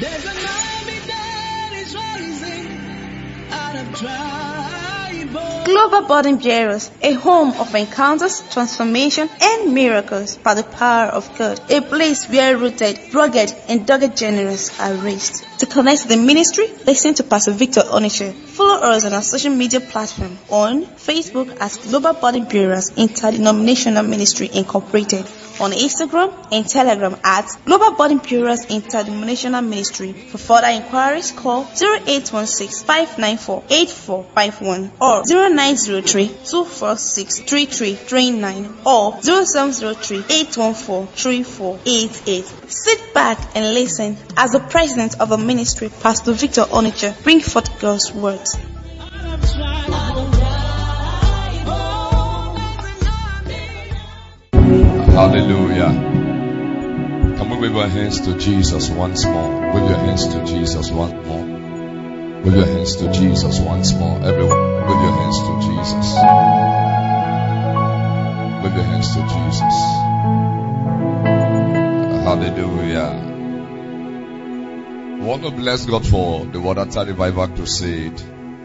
There's an army that is rising out of dry bones. Global Burden Bearers, a home of encounters, transformation, and miracles by the power of God. A place where rooted, rugged, and dogged generals are raised. To connect to the ministry, listen to Pastor Victor Onitsha. Follow us on our social media platform on Facebook as Global Burden Bearers Interdenominational Ministry Incorporated, on Instagram and Telegram at Global Burden Bearers Interdenominational Ministry. For further inquiries, call 0816-594-8451 or 0903-246-3339 or 0703-814-3488. Sit back and listen as the president of the ministry, Pastor Victor Onitsha, bring forth God's words. Hallelujah. Can we wave our hands to Jesus once more? Wave your hands to Jesus once more. Wave your hands to Jesus once more. Everyone, wave your hands to Jesus. Wave your hands to Jesus. Hallelujah. We want to bless God for the Watertown Revival Crusade.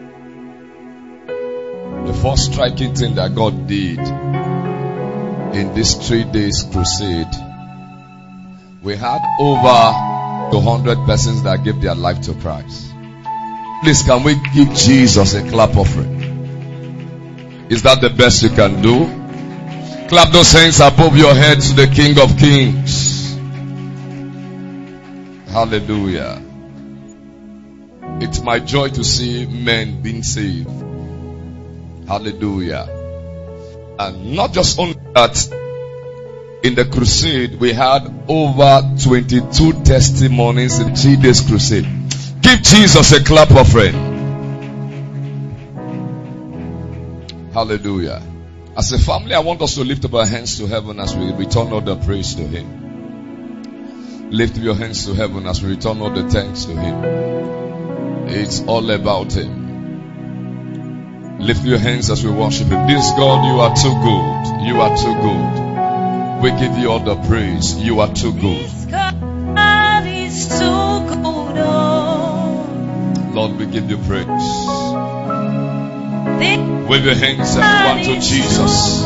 The first striking thing that God did in this 3 days crusade, we had over 200 persons that gave their life to Christ. Please, can we give Jesus a clap offering? Is that the best you can do? Clap those hands above your head to the King of Kings. Hallelujah. It's my joy to see men being saved. Hallelujah. And not just only that, in the crusade, we had over 22 testimonies in 3 days crusade. Give Jesus a clap offering. Hallelujah. As a family, I want us to lift up our hands to heaven as we return all the praise to Him. Lift your hands to heaven as we return all the thanks to Him. It's all about Him. Lift your hands as we worship Him. This God, you are too good. You are too good. We give you all the praise. You are too good. God is too good. Oh. Lord, we give you praise. Wave your hands everyone to Jesus.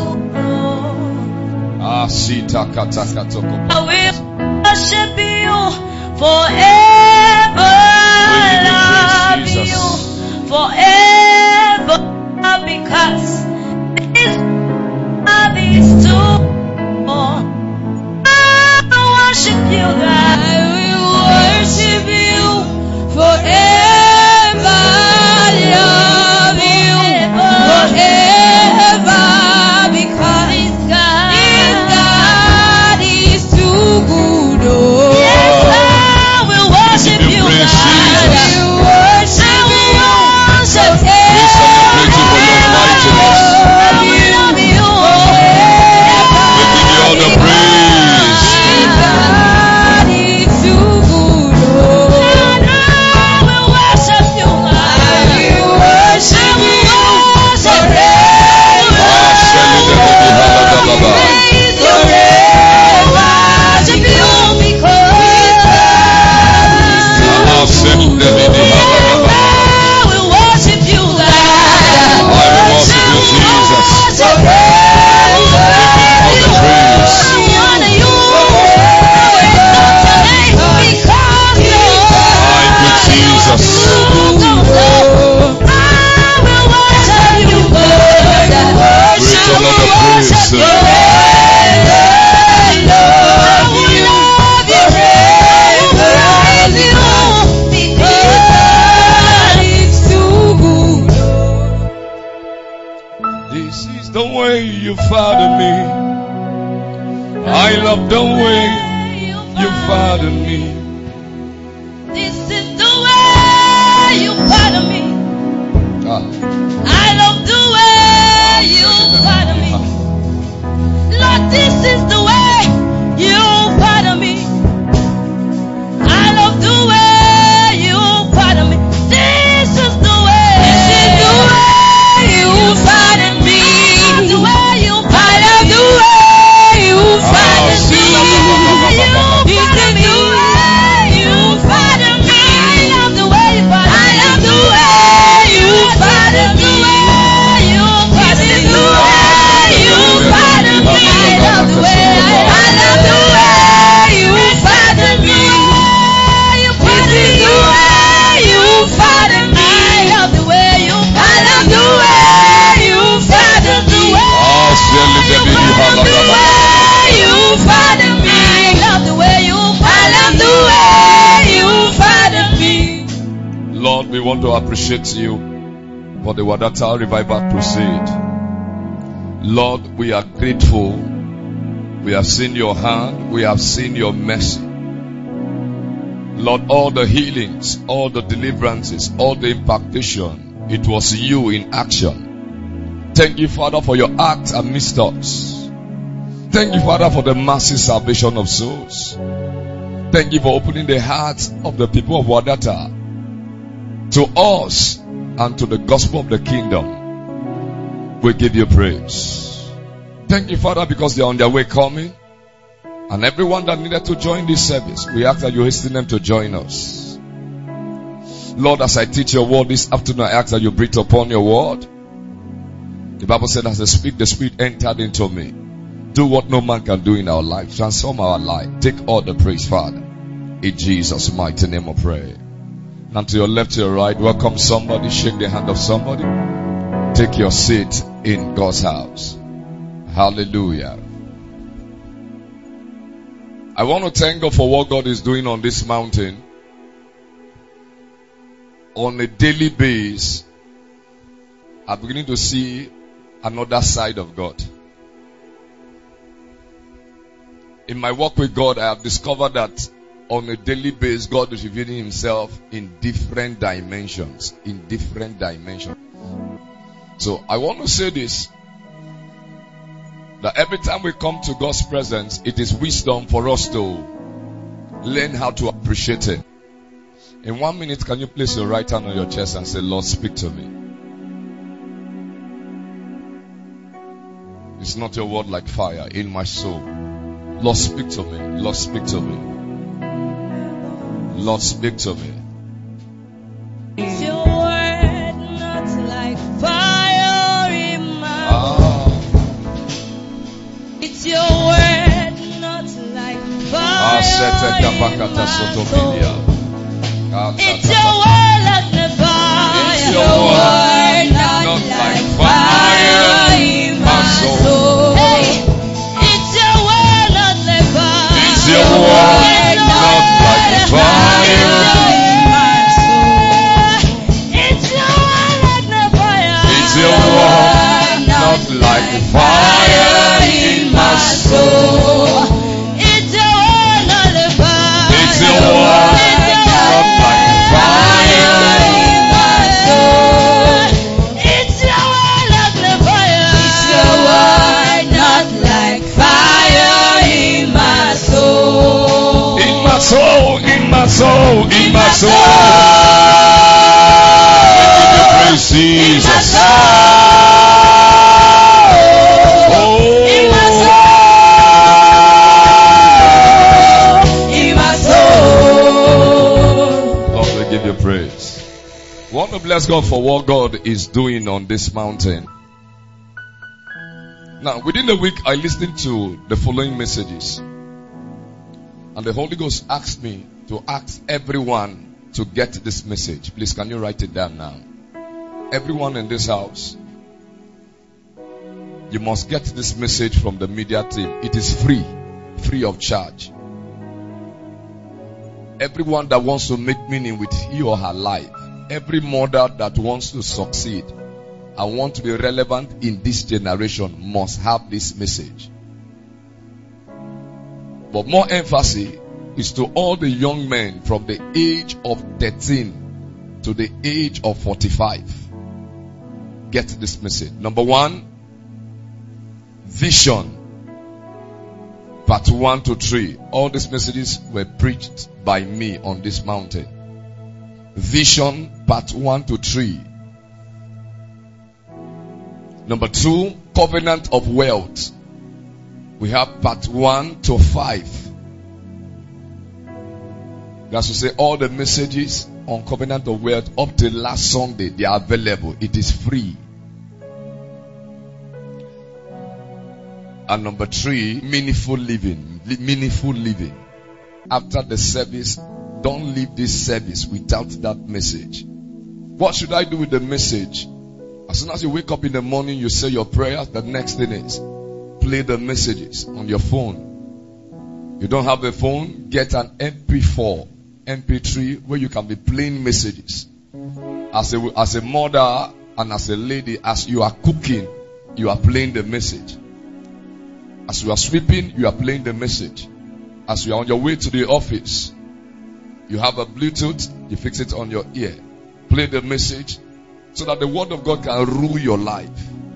I will worship you forever. We give you praise, Love Jesus. you forever. Because His love is too good. I will worship you, God. I will worship you forever. Love you forever. Because His God is too good. Oh. Yes, I will worship you, God. praise, Jesus. I will worship you. We celebrate you for your mightiness. We give you all the praise. God is too good. And I will worship you. I will worship you This is the way you father me. I love the way you father me. This is the way you pardon me. I love the way you pardon me. Lord, this is the way you pardon me. I love the way you pardon me. This is the way. This is the way you pardon me. I love the way you pardon me. I love the way you pardon me. This is the way you pardon me. we want to appreciate you for the Wadata Revival Crusade. Lord, we are grateful. We have seen your hand. We have seen your mercy. Lord, all the healings, all the deliverances, all the impartation, it was you in action. Thank you, Father, for your acts amidst us. Thank you, Father, for the massive salvation of souls. Thank you for opening the hearts of the people of Wadata to us and to the gospel of the kingdom. We give you praise. Thank you, Father, because they are on their way coming. And everyone that needed to join this service, we ask that you hasten them to join us. Lord, as I teach your word this afternoon, I ask that you breathe upon your word. The Bible said, as I speak, the Spirit entered into me. Do what no man can do in our life. Transform our life. Take all the praise, Father. In Jesus' mighty name I pray. Now to your left, to your right, welcome somebody. Shake the hand of somebody. Take your seat in God's house. Hallelujah. I want to thank God for what God is doing on this mountain. On a daily basis, I'm beginning to see another side of God. In my walk with God, I have discovered that on a daily basis, God is revealing himself in different dimensions. In different dimensions. So I want to say this, that every time we come to God's presence, it is wisdom for us to learn how to appreciate it. In 1 minute, can you place your right hand on your chest and say, Lord, speak to me. It's not your word like fire in my soul. Lord, speak to me. Lord, speak to me. Lord, speak to me. It's your word, not like fire in my soul. It's your word, not like fire in my soul. It's your word like the fire. It's your word, not like fire in my soul. Hey, it's your word, not like fire. It's your word, not like fire in my soul. It's your word like the fire. It's your word, not like fire in my soul. It's your word, not the fire. It's your word, not like fire in my soul. It's your word, not the fire. It's your word, not like fire in my soul. in my soul, in my soul, in my soul. We give you praise, Jesus. Lord, we give you praise. We want to bless God for what God is doing on this mountain. Now, within the week, I listened to the following messages. And the Holy Ghost asked me to ask everyone to get this message. Please, can you write it down now? Everyone in this house, you must get this message from the media team. It is free of charge. Everyone that wants to make meaning with he or her life, every mother that wants to succeed and want to be relevant in this generation must have this message. But more emphasis is to all the young men from the age of 13 to the age of 45. Get this message. Number 1, vision. Part 1 to 3. All these messages were preached by me on this mountain. Vision, part 1 to 3. Number 2, covenant of wealth. We have part 1 to 5. That's to say, all the messages on covenant of wealth up till last Sunday, they are available. It is free. And number 3, meaningful living. Meaningful living. After the service, don't leave this service without that message. What should I do with the message? As soon as you wake up in the morning, you say your prayers. The next thing is play the messages on your phone. You don't have a phone? Get an MP4, MP3 where you can be playing messages. As a mother and as a lady, as you are cooking, you are playing the message. As you are sweeping, you are playing the message. As you are on your way to the office, you have a Bluetooth, you fix it on your ear. Play the message so that the word of God can rule your life.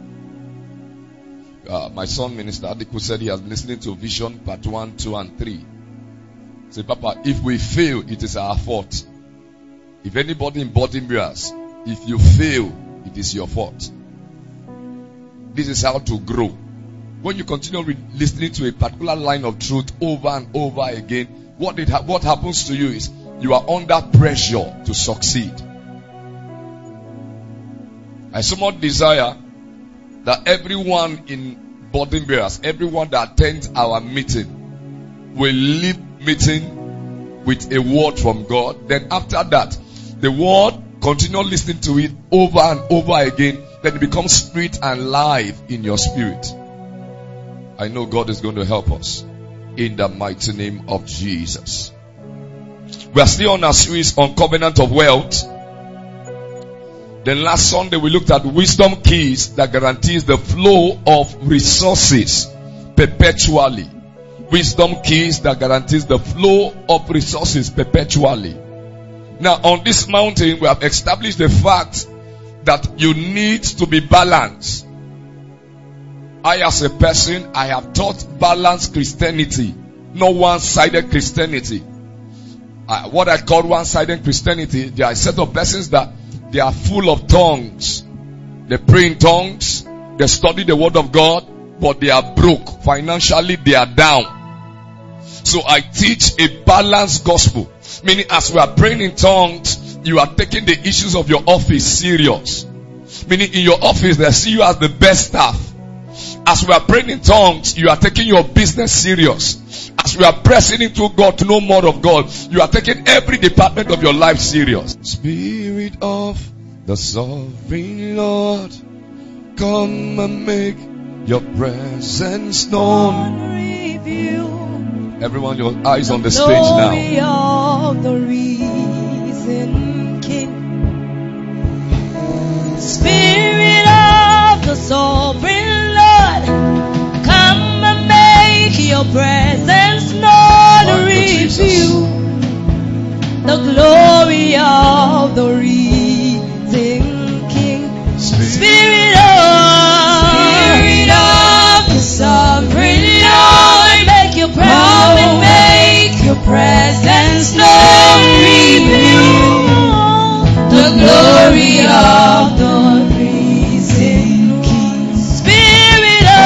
My son, Minister Adiku, said he has been listening to Vision Part 1, 2, and 3. Say, Papa, if we fail, it is our fault. If anybody in body mirrors, if you fail, it is your fault. This is how to grow. When you continue listening to a particular line of truth over and over again, what happens to you is you are under pressure to succeed. I so much desire that everyone in body bearers, everyone that attends our meeting, will leave meeting with a word from God. Then after that, the word, continue listening to it over and over again. Then it becomes spirit and life in your spirit. I know God is going to help us in the mighty name of Jesus. We are still on our series on covenant of wealth. Then last Sunday we looked at wisdom keys that guarantees the flow of resources perpetually. Wisdom keys that guarantees the flow of resources perpetually. Now on this mountain we have established the fact that you need to be balanced. I as a person, I have taught balanced Christianity, not one-sided Christianity. What I call one-sided Christianity, there are a set of persons that they are full of tongues. They pray in tongues, they study the word of God, but they are broke. Financially, they are down. So I teach a balanced gospel. Meaning as we are praying in tongues, you are taking the issues of your office serious. Meaning in your office, they see you as the best staff. As we are praying in tongues, you are taking your business serious. As we are pressing into God to know more of God, you are taking every department of your life serious. Spirit of the sovereign Lord, come and make your presence known. Everyone, your eyes on the stage now. Of the risen King. Spirit of the sovereign Lord, come and make your presence known. Reveal the glory of the risen King. Spirit of the sovereign Lord, make your presence known. Reveal the glory of the risen King. Spirit of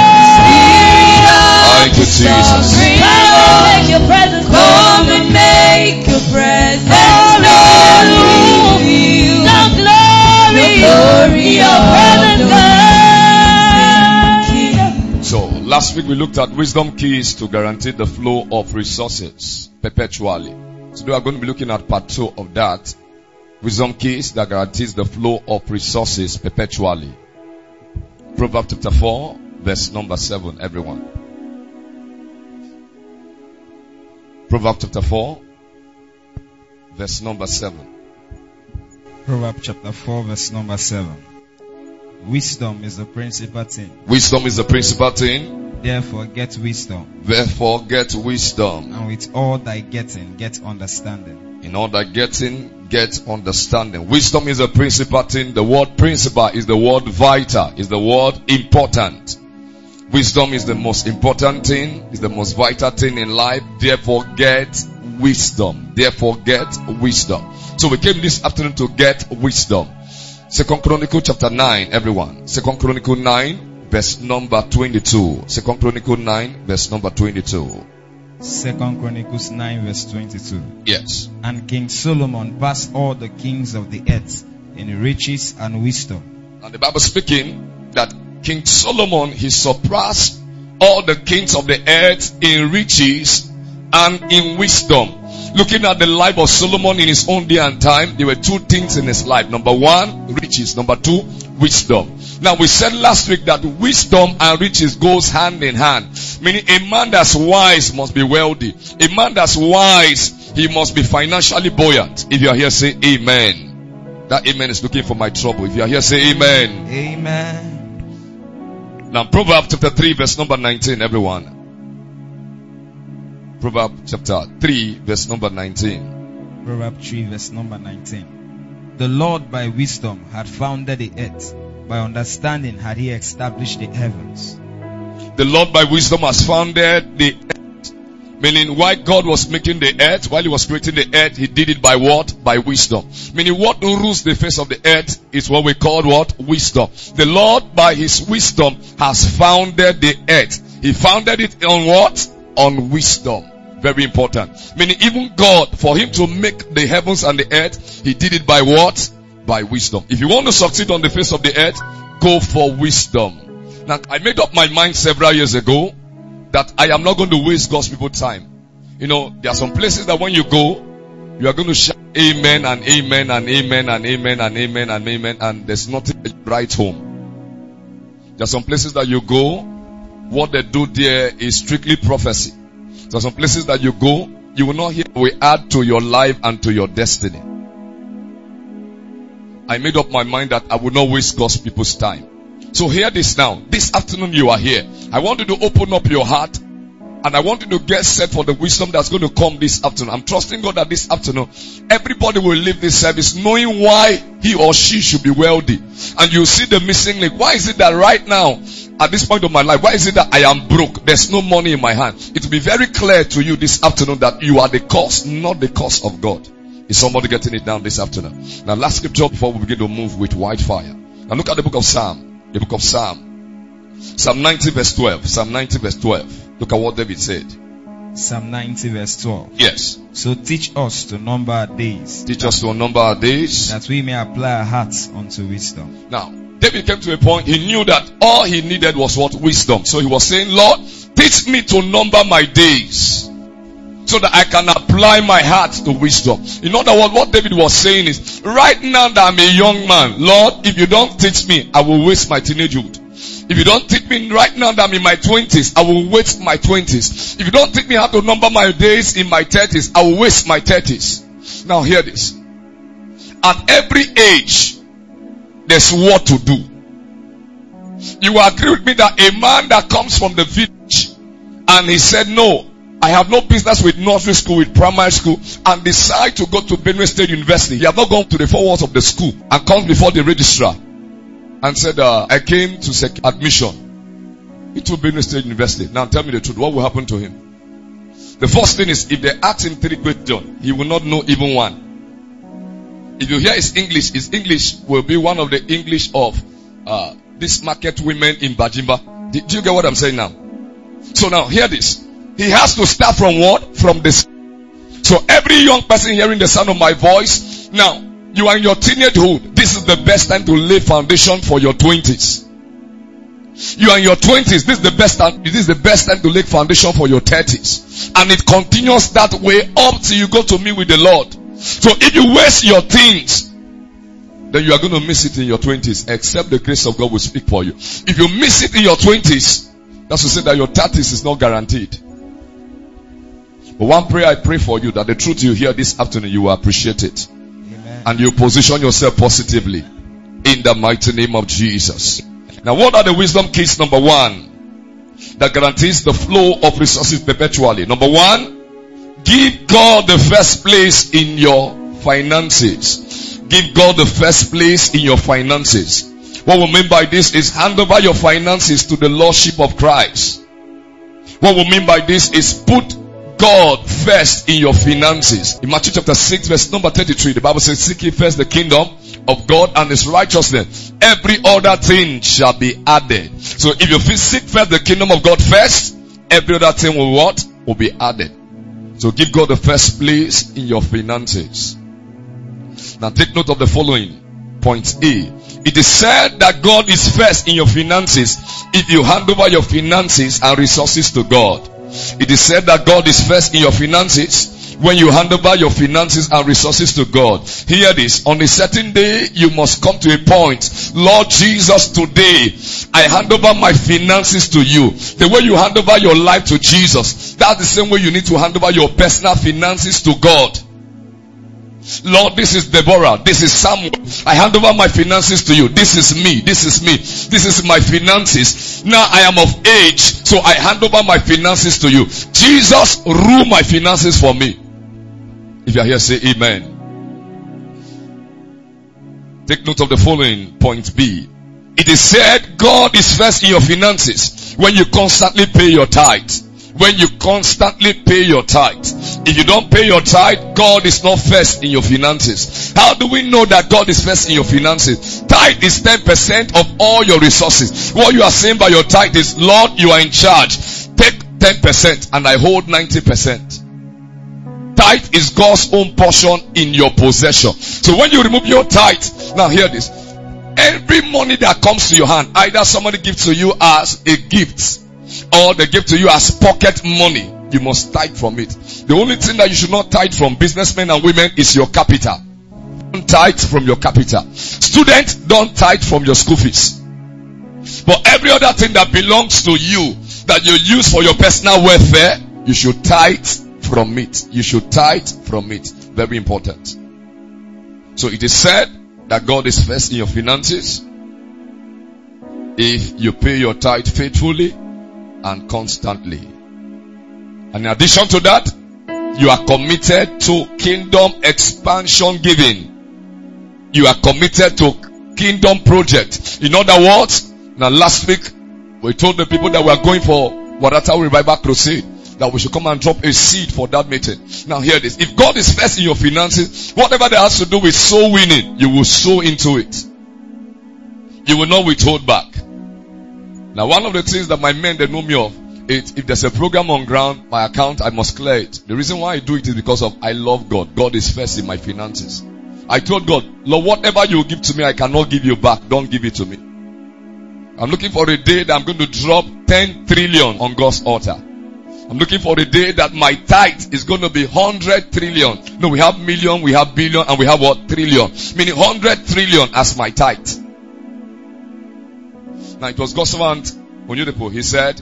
Jesus. Make your presence known. Come and make your presence known. Reveal the glory of presence known. So last week we looked at wisdom keys to guarantee the flow of resources perpetually. Today we are going to be looking at part 2 of that. Wisdom keys that guarantees the flow of resources perpetually. Proverbs chapter 4, verse number 7, everyone. Proverbs chapter 4, verse number 7. Proverbs chapter 4, verse number 7. Wisdom is the principal thing. Wisdom is the principal thing. Therefore get wisdom. Therefore get wisdom. And with all thy getting, get understanding. In all thy getting, get understanding. Wisdom is the principal thing. The word principal is the word vital, is the word important. Wisdom is the most important thing, is the most vital thing in life. Therefore get wisdom. Therefore get wisdom. So we came this afternoon to get wisdom. 2 Chronicles chapter 9, everyone. 2 Chronicles 9, verse number 22. 2 Chronicles 9, verse number 22. 2 Chronicles 9, verse 22. Yes. And King Solomon passed all the kings of the earth in riches and wisdom. And the Bible speaking that King Solomon, he surpassed all the kings of the earth in riches and in wisdom. Looking at the life of Solomon in his own day and time, there were two things in his life. Number one, riches. Number two, wisdom. Now we said last week that wisdom and riches goes hand in hand. Meaning a man that's wise must be wealthy. A man that's wise, he must be financially buoyant. If you are here, say amen. That amen is looking for my trouble. If you are here, say amen. Amen. Now, Proverbs chapter 3, verse number 19, everyone. Proverbs chapter 3, verse number 19. Proverbs 3, verse number 19. The Lord by wisdom had founded the earth. By understanding had he established the heavens. The Lord by wisdom has founded the earth. Meaning, while God was making the earth, while he was creating the earth, he did it by what? By wisdom. Meaning, what rules the face of the earth is what we call what? Wisdom. The Lord by his wisdom has founded the earth. He founded it on what? On wisdom. Very important. Meaning, even God, for him to make the heavens and the earth, he did it by what? By wisdom. If you want to succeed on the face of the earth, go for wisdom. Now, I made up my mind several years ago that I am not going to waste God's people's time. You know, there are some places that when you go, you are going to shout amen and amen and amen and amen and amen and amen, and there's nothing right home. There are some places that you go, what they do there is strictly prophecy. There are some places that you go, you will not hear we add to your life and to your destiny. I made up my mind that I will not waste God's people's time. So hear this now. This afternoon you are here. I want you to open up your heart and I want you to get set for the wisdom that's going to come this afternoon. I'm trusting God that this afternoon everybody will leave this service knowing why he or she should be wealthy. And you see the missing link. Why is it that right now, at this point of my life, why is it that I am broke? There's no money in my hand. It will be very clear to you this afternoon that you are the cause, not the cause of God. Is somebody getting it down this afternoon? Now last scripture before we begin to move with wildfire. Now look at the book of Psalm. The book of Psalm. Psalm 90 verse 12. Psalm 90 verse 12. Look at what David said. Psalm 90 verse 12. Yes. So teach us to number our days. Teach us to number our days. That we may apply our hearts unto wisdom. Now, David came to a point, he knew that all he needed was what? Wisdom. So he was saying, Lord, teach me to number my days, so that I can apply my heart to wisdom. In other words, what David was saying is, right now that I'm a young man, Lord, if you don't teach me, I will waste my teenagehood. If you don't teach me right now that I'm in my 20s, I will waste my 20s. If you don't teach me how to number my days in my 30s, I will waste my 30s. Now hear this. At every age, there's what to do. You will agree with me that a man that comes from the village and he said, no, I have no business with nursery school, with primary school, and decide to go to Benue State University. He has not gone to the 4 walls of the school and comes before the registrar and said, I came to seek admission into Benue State University. Now tell me the truth. What will happen to him? The first thing is, if they ask him 3 questions, he will not know even one. If you hear his English will be one of the English of these market women in Bajimba. Do you get what I'm saying now? So now hear this. He has to start from what? From this. So every young person hearing the sound of my voice, now you are in your teenagehood. This is the best time to lay foundation for your 20s. You are in your 20s. This is the best time. This is the best time to lay foundation for your 30s, and it continues that way up till you go to meet with the Lord. So if you waste your teens, then you are going to miss it in your 20s, except the grace of God will speak for you. If you miss it in your 20s, that's to say that your 30s is not guaranteed. But one prayer I pray for you, that the truth you hear this afternoon, you will appreciate it. Amen. And you position yourself positively in the mighty name of Jesus. Now, what are the wisdom keys? Number 1, that guarantees the flow of resources perpetually. Number 1, give God the first place in your finances. Give God the first place in your finances. What we mean by this is hand over your finances to the Lordship of Christ. What we mean by this is put God first in your finances. In Matthew chapter 6 verse number 33, the Bible says, seek ye first the kingdom of God and his righteousness. Every other thing shall be added. So if you seek first the kingdom of God first, every other thing will what? Will be added. So give God the first place in your finances. Now take note of the following. Point A. It is said that God is first in your finances if you hand over your finances and resources to God. It is said that God is first in your finances when you hand over your finances and resources to God. Hear this. On a certain day, you must come to a point. Lord Jesus, today, I hand over my finances to you. The way you hand over your life to Jesus, that's the same way you need to hand over your personal finances to God. Lord, this is Deborah. This is Samuel. I hand over my finances to you. This is me. This is me. This is my finances. Now I am of age, so I hand over my finances to you. Jesus, rule my finances for me. If you are here, say amen. Take note of the following, point B. It is said God is first in your finances when you constantly pay your tithe. When you constantly pay your tithe. If you don't pay your tithe, God is not first in your finances. How do we know that God is first in your finances? Tithe is 10% of all your resources. What you are saying by your tithe is, Lord, you are in charge. Take 10% and I hold 90%. Tithe is God's own portion in your possession. So when you remove your tithe, now hear this. Every money that comes to your hand, either somebody gives to you as a gift, or they give to you as pocket money, you must tithe from it. The only thing that you should not tithe from, businessmen and women, is your capital. Don't tithe from your capital. Students, don't tithe from your school fees. But every other thing that belongs to you, that you use for your personal welfare, you should tithe from it. You should tithe from it. Very important. So it is said that God is first in your finances if you pay your tithe faithfully and constantly. And in addition to that, you are committed to kingdom expansion giving. You are committed to kingdom project. In other words, now last week we told the people that we are going for Warata Revival Crusade that we should come and drop a seed for that meeting. Now hear this. If God is first in your finances, whatever that has to do with soul winning, you will sow into it. You will not withhold back. Now one of the things that my men, they know me of, is if there's a program on ground, my account, I must clear it. The reason why I do it is because of I love God. God is first in my finances. I told God, Lord, whatever you give to me, I cannot give you back. Don't give it to me. I'm looking for a day that I'm going to drop 10 trillion on God's altar. I'm looking for a day that my tithe is going to be 100 trillion. No, we have million, we have billion, and we have what? Trillion. Meaning 100 trillion as my tithe. Now it was God's servant Onyudepo. He said,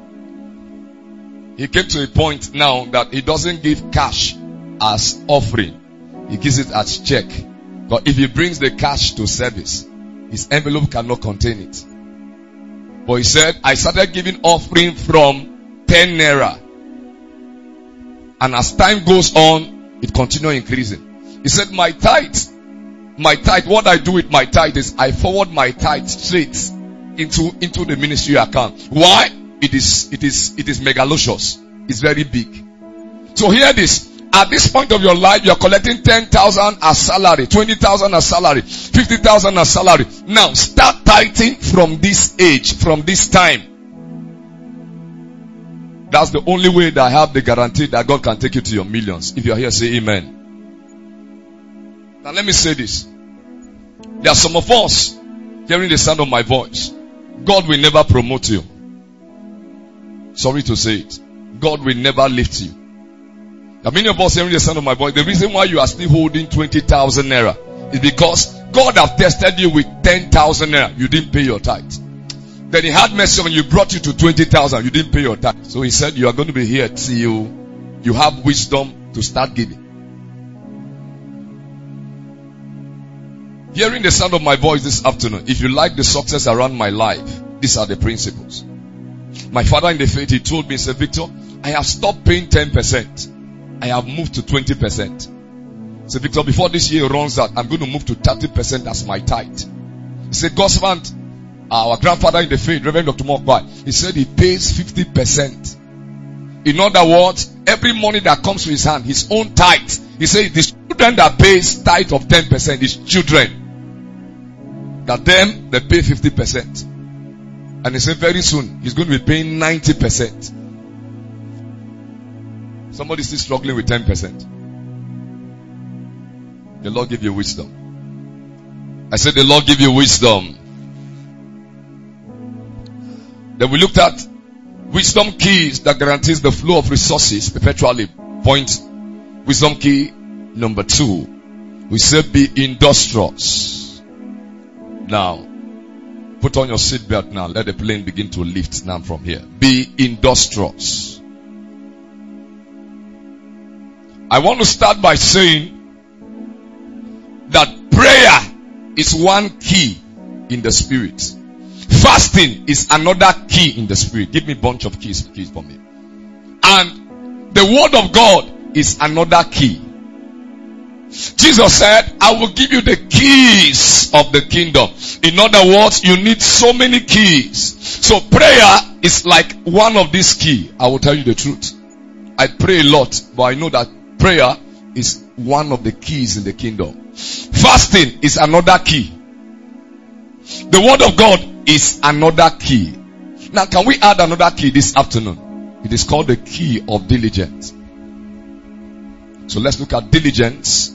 he came to a point now that he doesn't give cash as offering. He gives it as check. But if he brings the cash to service, his envelope cannot contain it. But he said, I started giving offering from 10 naira. And as time goes on, it continued increasing. He said, my tithe, what I do with my tithe is I forward my tithe straight into the ministry account. Why? It is megalocious. It's very big. So hear this. At this point of your life, you are collecting 10,000 as salary, 20,000 as salary, 50,000 as salary. Now start tithing from this age, from this time. That's the only way that I have the guarantee that God can take you to your millions. If you are here, say amen. Now let me say this. There are some of us hearing the sound of my voice. God will never promote you. Sorry to say it. God will never lift you. Now many of us hearing the sound of my voice, the reason why you are still holding 20,000 naira is because God have tested you with 10,000 naira. You didn't pay your tithe. Then he had mercy on you, brought you to 20,000. You didn't pay your tithe. So he said, you are going to be here till you have wisdom to start giving. Hearing the sound of my voice this afternoon, if you like the success around my life, these are the principles. My father in the faith, he told me, he said, Victor, I have stopped paying 10%. I have moved to 20%. So Victor, before this year runs out, I'm going to move to 30% as my tithe. He said, God's servant, our grandfather in the faith, Reverend Dr. Mokwa, he said he pays 50%. In other words, every money that comes to his hand, his own tithe. He said the children that pays tithe of 10% is children. That them, they pay 50%. And he said very soon, he's going to be paying 90%. Somebody still struggling with 10%. The Lord give you wisdom. I said the Lord give you wisdom. Then we looked at wisdom keys that guarantees the flow of resources perpetually. Point, wisdom key number 2. We said be industrious. Now, put on your seatbelt now. Let the plane begin to lift now from here. Be industrious. I want to start by saying that prayer is one key in the spirit. Fasting is another key in the spirit. Give me a bunch of keys for me. And the word of God is another key. Jesus said, I will give you the keys of the kingdom. In other words, you need so many keys. So prayer is like one of these keys. I will tell you the truth. I pray a lot, but I know that prayer is one of the keys in the kingdom. Fasting is another key. The word of God is another key. Now, can we add another key this afternoon? It is called the key of diligence. So let's look at diligence.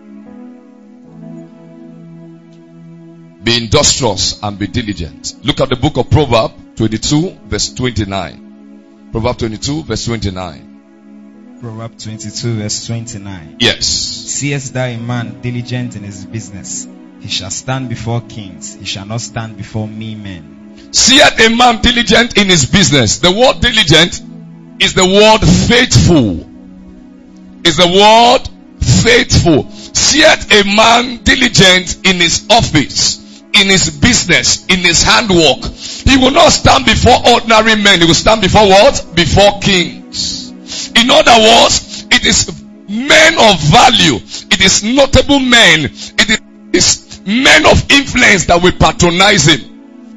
Be industrious and be diligent. Look at the book of Proverbs 22 verse 29. Proverbs 22 verse 29. Proverbs 22 verse 29. Yes. Seest thou a man diligent in his business? He shall stand before kings. He shall not stand before mean men. Seeth a man diligent in his business. The word diligent is the word faithful. Is the word faithful. Seeth a man diligent in his office, in his business, in his handwork. He will not stand before ordinary men. He will stand before what? Before kings. In other words, it is men of value. It is notable men. It is men of influence that will patronize him.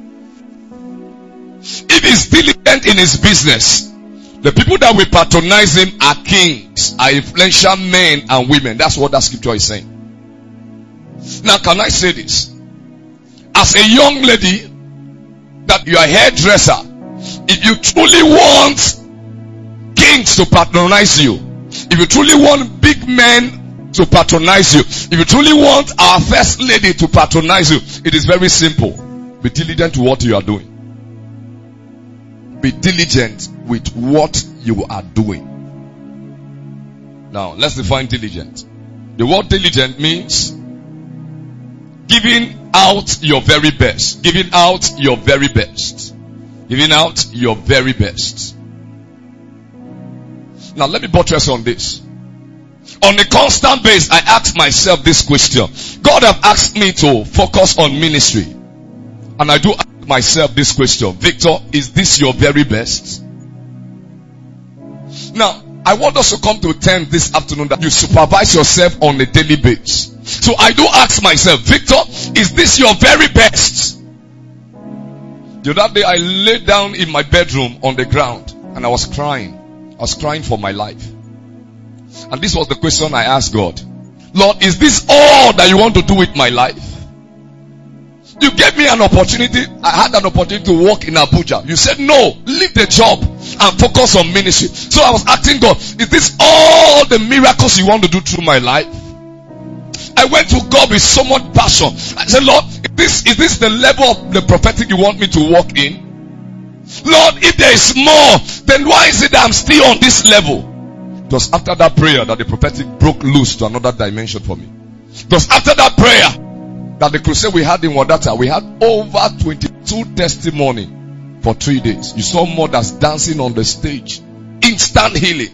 If he's diligent in his business, the people that will patronize him are kings, are influential men and women. That's what that scripture is saying. Now, can I say this? As a young lady, that you are a hairdresser, if you truly want kings to patronize you, if you truly want big men to patronize you, if you truly want our first lady to patronize you, it is very simple. Be diligent to what you are doing. Be diligent with what you are doing. Now, let's define diligent. The word diligent means giving out your very best. Giving out your very best. Giving out your very best. Now, let me buttress on this. On a constant basis, I ask myself this question. God have asked me to focus on ministry. And I do ask myself this question. Victor, is this your very best? Now, I want us to come to a term this afternoon that you supervise yourself on a daily basis. So I do ask myself, Victor, is this your very best? The other day I laid down in my bedroom on the ground and I was crying. I was crying for my life. And this was the question I asked God. Lord, is this all that you want to do with my life? You gave me an opportunity. I had an opportunity to work in Abuja. You said no, leave the job and focus on ministry. So I was asking God, is this all the miracles you want to do through my life? I went to God with so much passion. I said, Lord, is this the level of the prophetic you want me to walk in? Lord, if there is more, then why is it that I'm still on this level? It was after that prayer that the prophetic broke loose to another dimension for me. It was after that prayer that the crusade we had in Wadata, we had over 22 testimony for 3 days. You saw mothers dancing on the stage. Instant healing.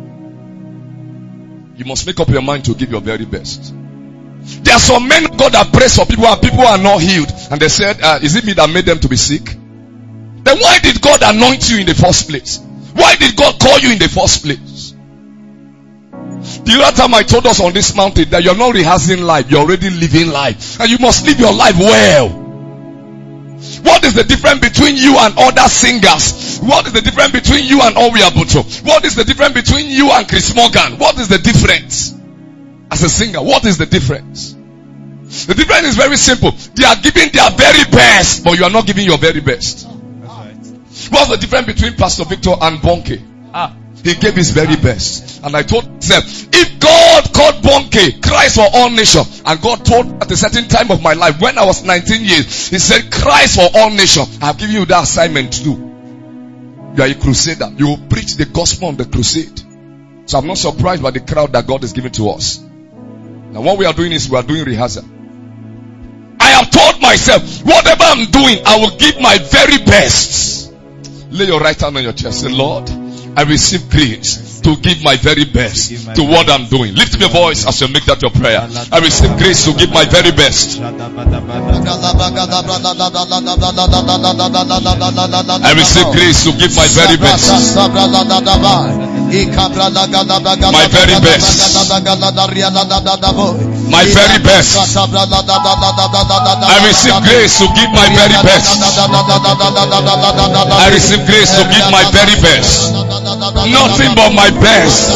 You must make up your mind to give your very best. There are some men of God that prays for people and people are not healed. And they said, is it me that made them to be sick? Then why did God anoint you in the first place? Why did God call you in the first place? The other time I told us on this mountain that you're not rehearsing life, you're already living life. And you must live your life well. What is the difference between you and other singers? What is the difference between you and Owi Abuto? What is the difference between you and Chris Morgan? What is the difference? As a singer, what is the difference? The difference is very simple. They are giving their very best, but you are not giving your very best. What's the difference between Pastor Victor and Bonke? He gave his very best. And I told myself, if God called Bonke Christ for all nations, and God told at a certain time of my life, when I was 19 years, He said, Christ for all nations, I have given you that assignment to do. You are a crusader. You will preach the gospel on the crusade. So I'm not surprised by the crowd that God is giving to us. Now what we are doing is we are doing rehearsal. I have told myself, whatever I'm doing, I will give my very best. Lay your right hand on your chest. Say, Lord, I receive grace to give my very best to what I'm doing. Lift your voice as you make that your prayer. I receive grace to give my very best. I receive grace to give my very best. My very best. My very best. I receive grace to give my very best. I receive grace to give my very best. Nothing but my best.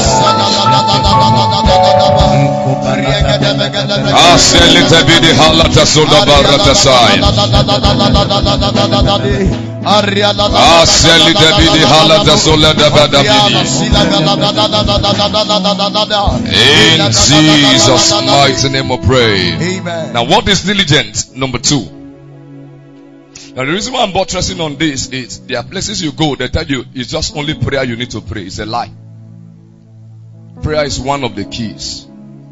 In Jesus' mighty name we pray. Amen. Now what is diligent? Number 2. Now the reason why I'm buttressing on this is there are places you go, they tell you it's just only prayer you need to pray. It's a lie. Prayer is one of the keys.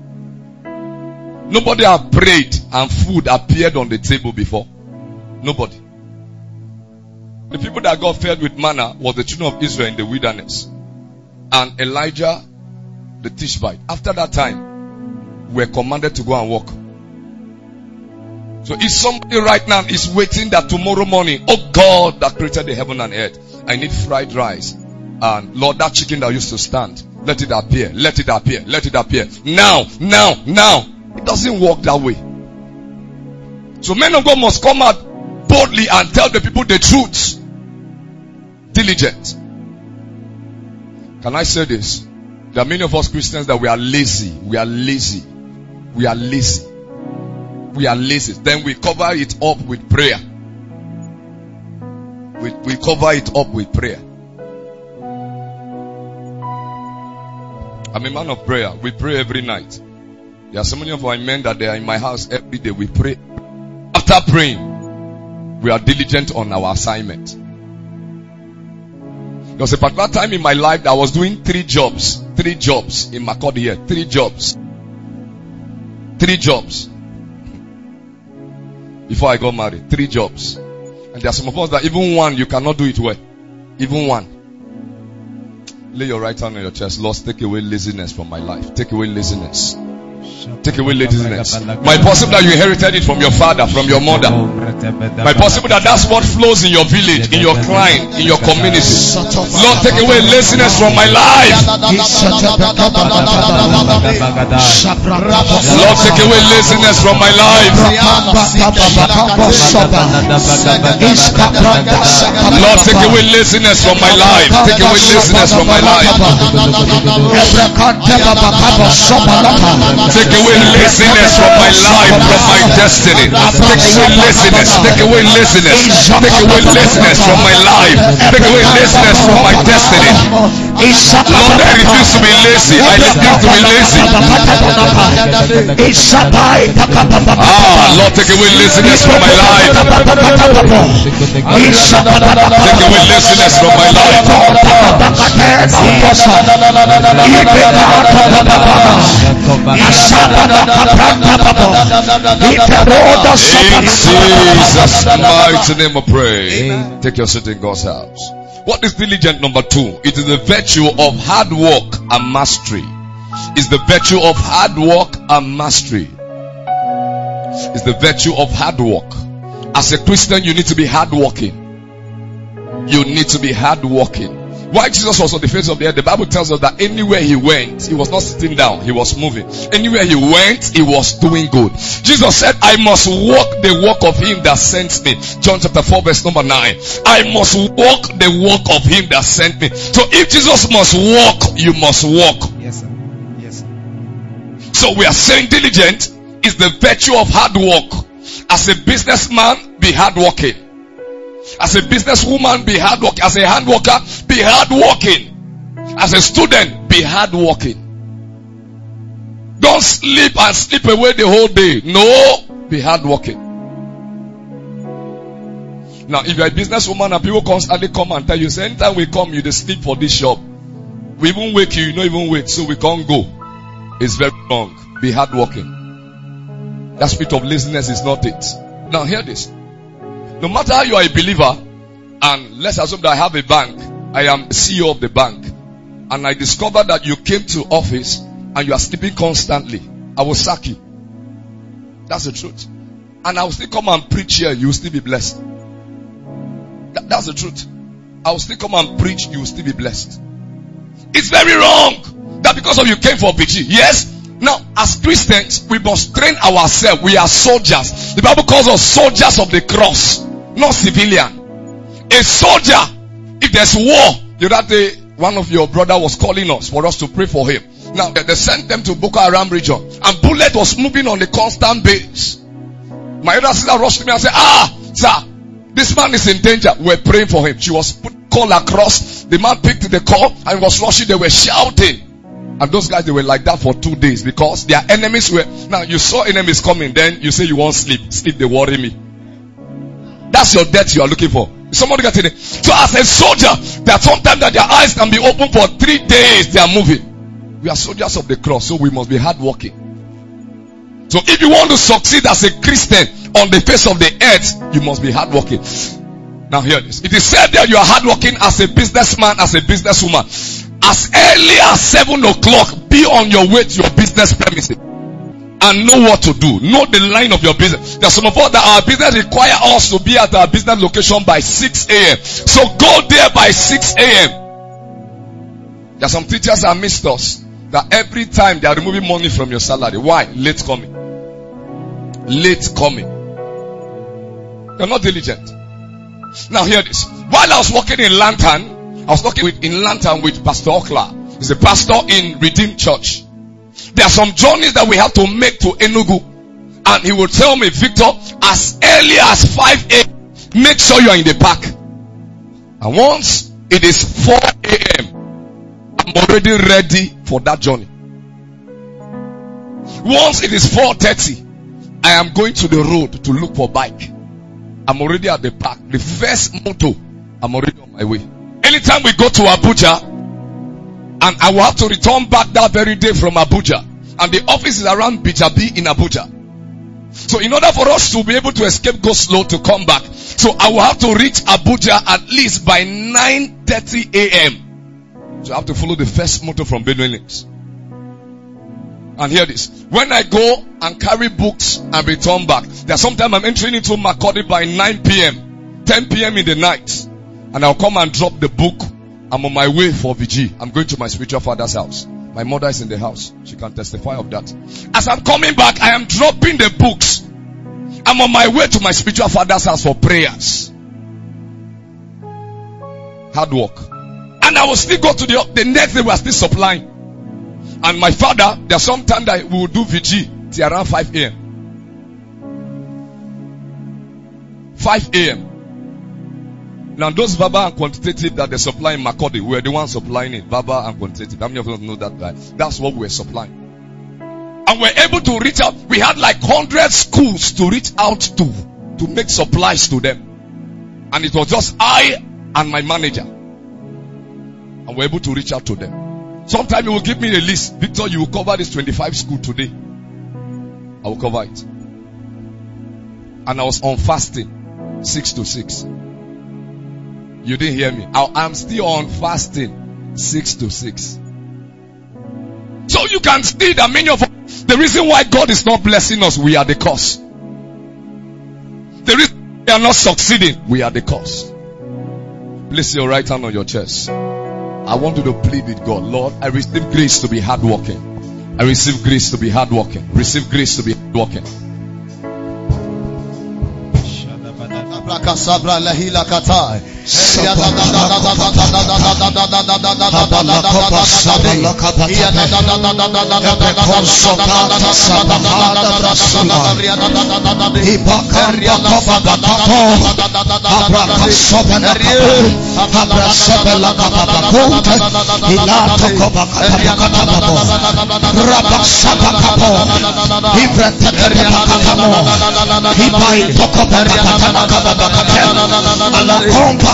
Nobody have prayed and food appeared on the table before. Nobody. The people that got fed with manna was the children of Israel in the wilderness. And Elijah the Tishbite. After that time, were commanded to go and walk. So if somebody right now is waiting that tomorrow morning, oh God that created the heaven and earth, I need fried rice. And Lord, that chicken that used to stand, let it appear, let it appear, let it appear. Now. It doesn't work that way. So men of God must come out boldly and tell the people the truth. Diligent. Can I say this? There are many of us Christians that we are lazy. We are lazy. We are lazy. We are lazy. Then we cover it up with prayer. We cover it up with prayer. I'm a man of prayer. We pray every night. There are so many of our men that they are in my house every day. We pray. After praying, we are diligent on our assignment. There was a particular time in my life that I was doing 3 jobs. 3 jobs in Makurdi here. 3 jobs. 3 jobs. Before I got married. 3 jobs. And there are some of us that even one, you cannot do it well. Even one. Lay your right hand on your chest. Lord, take away laziness from my life. Take away laziness. Take away laziness. Might possible that you inherited it from your father, from your mother. Might possible that that's what flows in your village, in your client, in your community. Lord, take away laziness from my life. Lord, take away laziness from my life. Lord, take away laziness from my life. Take away laziness from my life. Take away laziness from my life, from my destiny. Take away laziness. Take away laziness. Take away laziness from my life. Take away laziness from my destiny. Lord, I refuse to be lazy. I refuse to be lazy. Lord, take away laziness from my life. Take away laziness from my life. In Jesus' mighty name we pray. Take your seat in God's house. What is diligent? Number 2. It is the virtue of hard work and mastery. It's the virtue of hard work and mastery. It's the virtue of hard work. As a Christian, you need to be hard working. You need to be hard working. Why Jesus was on the face of the earth, the Bible tells us that anywhere he went, he was not sitting down, he was moving. Anywhere he went, he was doing good. Jesus said, I must walk the walk of him that sent me. John chapter 4 verse number 9. I must walk the walk of him that sent me. So if Jesus must walk, you must walk. Yes, sir. Yes, sir. So we are saying diligent is the virtue of hard work. As a businessman, be hardworking. As a businesswoman, be hardworking. As a hand worker, be hardworking. As a student, be hardworking. Don't sleep and sleep away the whole day. No, be hardworking. Now, if you're a businesswoman and people constantly come and tell you, say, anytime we come, you just sleep for this shop. We even wake you, you don't even wait, so we can't go. It's very wrong. Be hardworking. That spirit of laziness is not it. Now, hear this. No matter how you are a believer, and let's assume that I have a bank, I am the CEO of the bank. and I discover that you came to office and you are sleeping constantly, I will sack you. That's the truth. And I will still come and preach here, you will still be blessed. That's the truth. I will still come and preach, you will still be blessed. It's very wrong that because of you came for PG. Yes. Now, as Christians, we must train ourselves. We are soldiers. The Bible calls us soldiers of the cross, not civilian. A soldier, if there's war, the other day, one of your brother was calling us for us to pray for him. Now, they sent them to Boko Haram region, and bullet was moving on a constant base. My other sister rushed to me and said, sir, this man is in danger. We're praying for him. She was called across. The man picked the call and was rushing. They were shouting. And those guys, they were like that for 2 days because their enemies were... Now, you saw enemies coming, then you say you won't sleep. Sleep, they worry me. That's your death you are looking for. Somebody getting it? So as a soldier, there are sometimes that their eyes can be open for 3 days. They are moving. We are soldiers of the cross, so we must be hardworking. So if you want to succeed as a Christian on the face of the earth, you must be hardworking. Now hear this. It is said that you are hardworking as a businessman, as a businesswoman. As early as 7 o'clock, be on your way to your business premises and know what to do. Know the line of your business. There are some of us that our business require us to be at our business location by 6 a.m. So go there by 6 a.m. There are some teachers that missed us. That every time they are removing money from your salary. Why? Late coming. Late coming. You're not diligent. Now hear this. While I was working in Lantern, I was talking in Lantern with Pastor Okla. He's a pastor in Redeemed Church. There are some journeys that we have to make to Enugu. And he will tell me, Victor, as early as 5 a.m., make sure you are in the park. And once it is 4 a.m., I'm already ready for that journey. Once it is 4:30, I am going to the road to look for bike. I'm already at the park. The first motor, I'm already on my way. Anytime we go to Abuja, and I will have to return back that very day from Abuja, and the office is around Bijabi in Abuja. So in order for us to be able to escape go slow to come back, so I will have to reach Abuja at least by 9:30 a.m. So I have to follow the first motor from Benue Links. And hear this. When I go and carry books and return back, there's sometimes I'm entering into Makurdi by 9 p.m., 10 p.m. in the night. And I'll come and drop the book. I'm on my way for VG. I'm going to my spiritual father's house. My mother is in the house. She can testify of that. As I'm coming back, I am dropping the books. I'm on my way to my spiritual father's house for prayers. Hard work. And I will still go to the next day we are still supplying. And my father, there's some time that we will do VG till around 5 a.m. 5 a.m. Now those verbal and quantitative that they supply in Makurdi, we were the ones supplying it. Verbal and quantitative. How many of us know that guy? That's what we were supplying. And we're able to reach out. We had like 100 schools to reach out to make supplies to them. And it was just I and my manager. And we're able to reach out to them. Sometimes you will give me a list. Victor, you will cover this 25 school today. I will cover it. And I was on fasting 6 to 6. You didn't hear me. I'm still on fasting 6 to 6. So you can see that many of us, the reason why God is not blessing us, we are the cause. The reason we are not succeeding, we are the cause. Place your right hand on your chest. I want you to plead with God. Lord, I receive grace to be hardworking. I receive grace to be hardworking. Receive grace to be hardworking. Sabra lahila katai.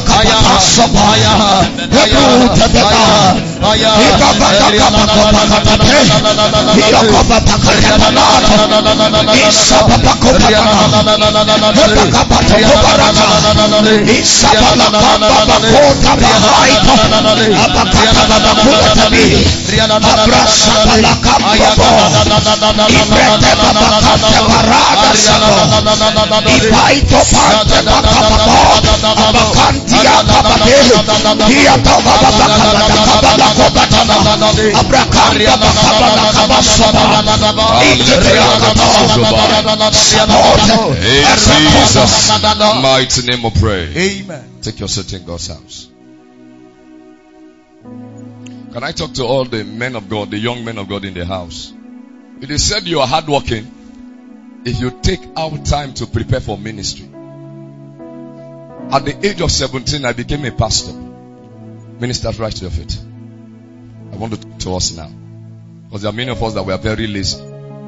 In Jesus' mighty name we pray. Amen. Take your seat in God's house. Can I talk to all the men of God, the young men of God in the house? It is said you are hardworking if you take out time to prepare for ministry. At the age of 17, I became a pastor. Ministers, rise to your feet. I want to talk to us now, because there are many of us that were very lazy.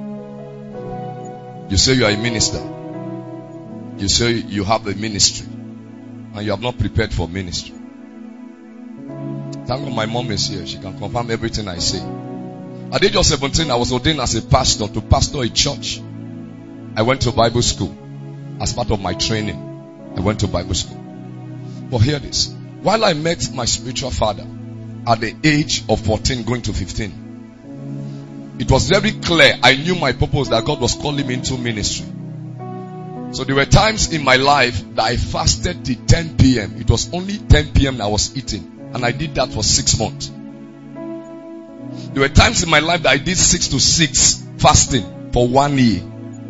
You say you are a minister. You say you have a ministry, and you have not prepared for ministry. Thank God my mom is here. She can confirm everything I say. At the age of 17, I was ordained as a pastor to pastor a church. I went to Bible school. As part of my training, I went to Bible school. But hear this. While I met my spiritual father at the age of 14 going to 15, it was very clear. I knew my purpose, that God was calling me into ministry. So there were times in my life that I fasted till 10 p.m. It was only 10 p.m. I was eating. And I did that for 6 months. There were times in my life that I did 6 to 6 fasting for 1 year.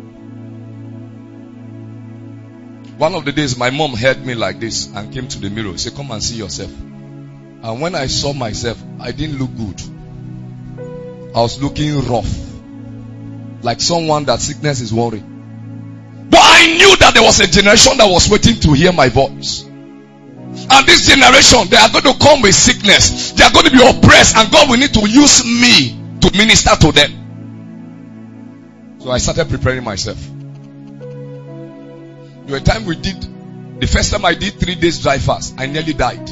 One of the days my mom heard me like this and came to the mirror. She said, come and see yourself. And when I saw myself, I didn't look good. I was looking rough. Like someone that sickness is worrying. But I knew that there was a generation that was waiting to hear my voice. And this generation, they are going to come with sickness. They are going to be oppressed, and God will need to use me to minister to them. So I started preparing myself. There were times the first time I did 3 days dry fast, I nearly died.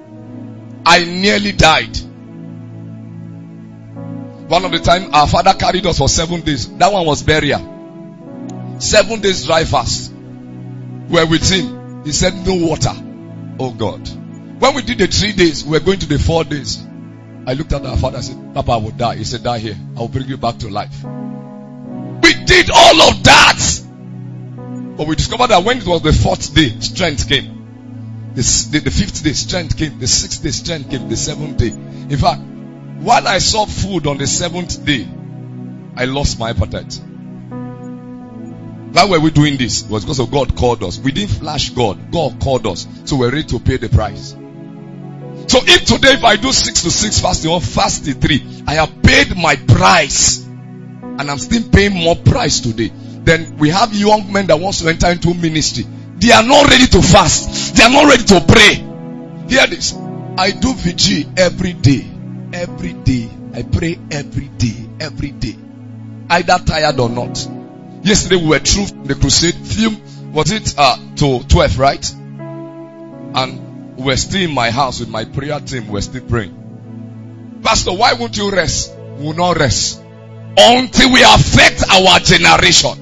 One of the time our father carried us for 7 days. That one was burial. 7 days dry fast. We were with him. He said no water. Oh God. When we did the 3 days, we were going to the 4 days. I looked at our father and said, Papa, I will die. He said, die here. I will bring you back to life. We did all of that. But we discovered that when it was the 4th day, strength came. The 5th day, strength came. The 6th day, strength came. The 7th day. In fact, while I saw food on the 7th day, I lost my appetite. Why were we doing this? It was because of God called us. We didn't flash God. God called us. So we're ready to pay the price. So if today, if I do 6 to 6 fasting or fast till 3, I have paid my price. And I'm still paying more price today. Then we have young men that wants to enter into ministry. They are not ready to fast. They are not ready to pray. Hear this. I do vigil every day. Every day. I pray every day. Every day. Either tired or not. Yesterday we were through the crusade. Film, was it to 12, right? And we were still in my house with my prayer team. We were still praying. Pastor, why won't you rest? We will not rest until we affect our generation.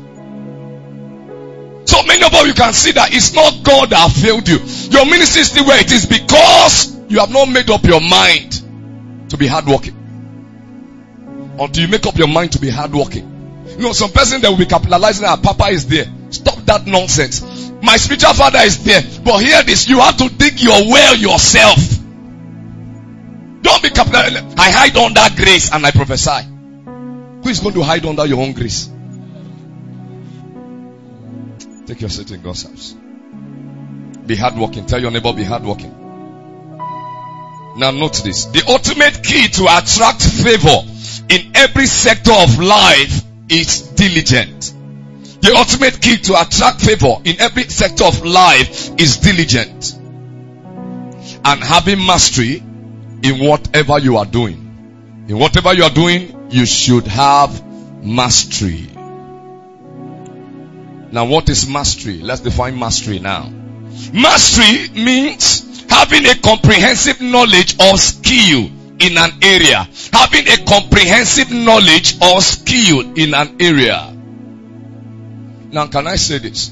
So many of us, you can see that it's not God that failed you. Your ministry is still where it is because you have not made up your mind to be hardworking. Until you make up your mind to be hardworking. You know, some person that will be capitalizing that Papa is there. Stop that nonsense. My spiritual father is there. But hear this, you have to dig your well yourself. Don't be capitalizing. I hide under grace and I prophesy. Who is going to hide under your own grace? Take your seat in God's house. Be hardworking. Tell your neighbor, be hardworking. Now note this. The ultimate key to attract favor in every sector of life is diligent. The ultimate key to attract favor in every sector of life is diligent. And having mastery in whatever you are doing. In whatever you are doing, you should have mastery. Now what is mastery? Let's define mastery now. Mastery means having a comprehensive knowledge or skill in an area. Having a comprehensive knowledge or skill in an area. Now, can I say this?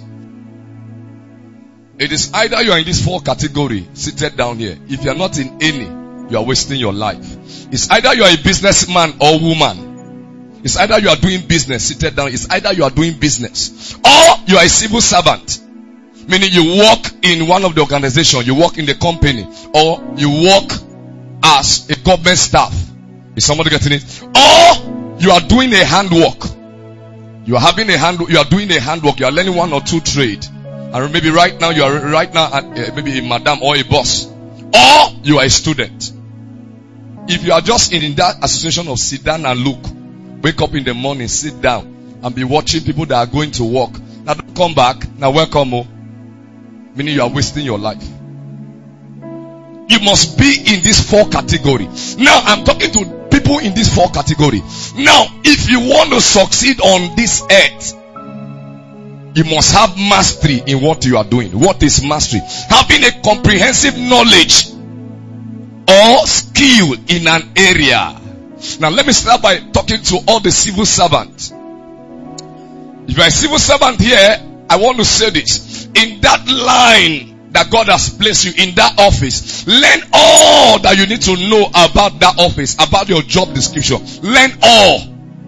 It is either you are in this 4 category seated down here. If you are not in any, you are wasting your life. It's either you are a businessman or woman. It's either you are doing business seated down. It's either you are doing business or you are a civil servant. Meaning you work in one of the organizations, you work in the company, or you work as a government staff. Is somebody getting it? Or you are doing a handwork. You are doing a handwork. You are learning 1 or 2 trade. And maybe right now you are maybe a madam or a boss. Or you are a student. If you are just in that association of sit down and look, wake up in the morning, sit down, and be watching people that are going to work. Now don't come back. Now welcome. Meaning you are wasting your life. You must be in this 4 category. Now I'm talking to people in this 4 category. Now, if you want to succeed on this earth, you must have mastery in what you are doing. What is mastery? Having a comprehensive knowledge or skill in an area. Now let me start by talking to all the civil servants. If you are a civil servant here, I want to say this. In that line that God has placed you in that office, learn all that you need to know about that office, about your job description. Learn all.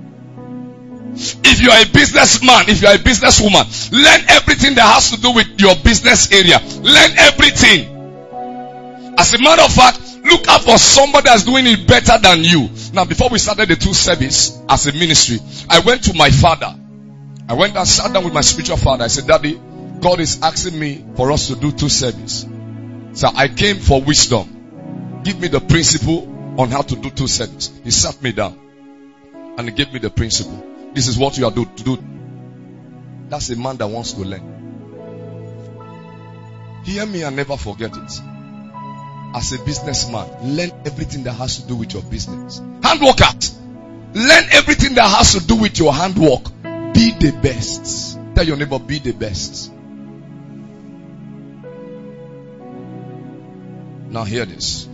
If you are a businessman, if you are a businesswoman, learn everything that has to do with your business area. Learn everything. As a matter of fact, look out for somebody that's doing it better than you. Now, before we started the 2 service as a ministry, I went to my father. I went and sat down with my spiritual father. I said, Daddy, God is asking me for us to do 2 service. So I came for wisdom. Give me the principle on how to do 2 service. He sat me down and he gave me the principle. This is what you are to do. That's a man that wants to learn. Hear me and never forget it. As a businessman, learn everything that has to do with your business. Handwork at. Learn everything that has to do with your handwork. Be the best. Tell your neighbor, be the best. Now hear this.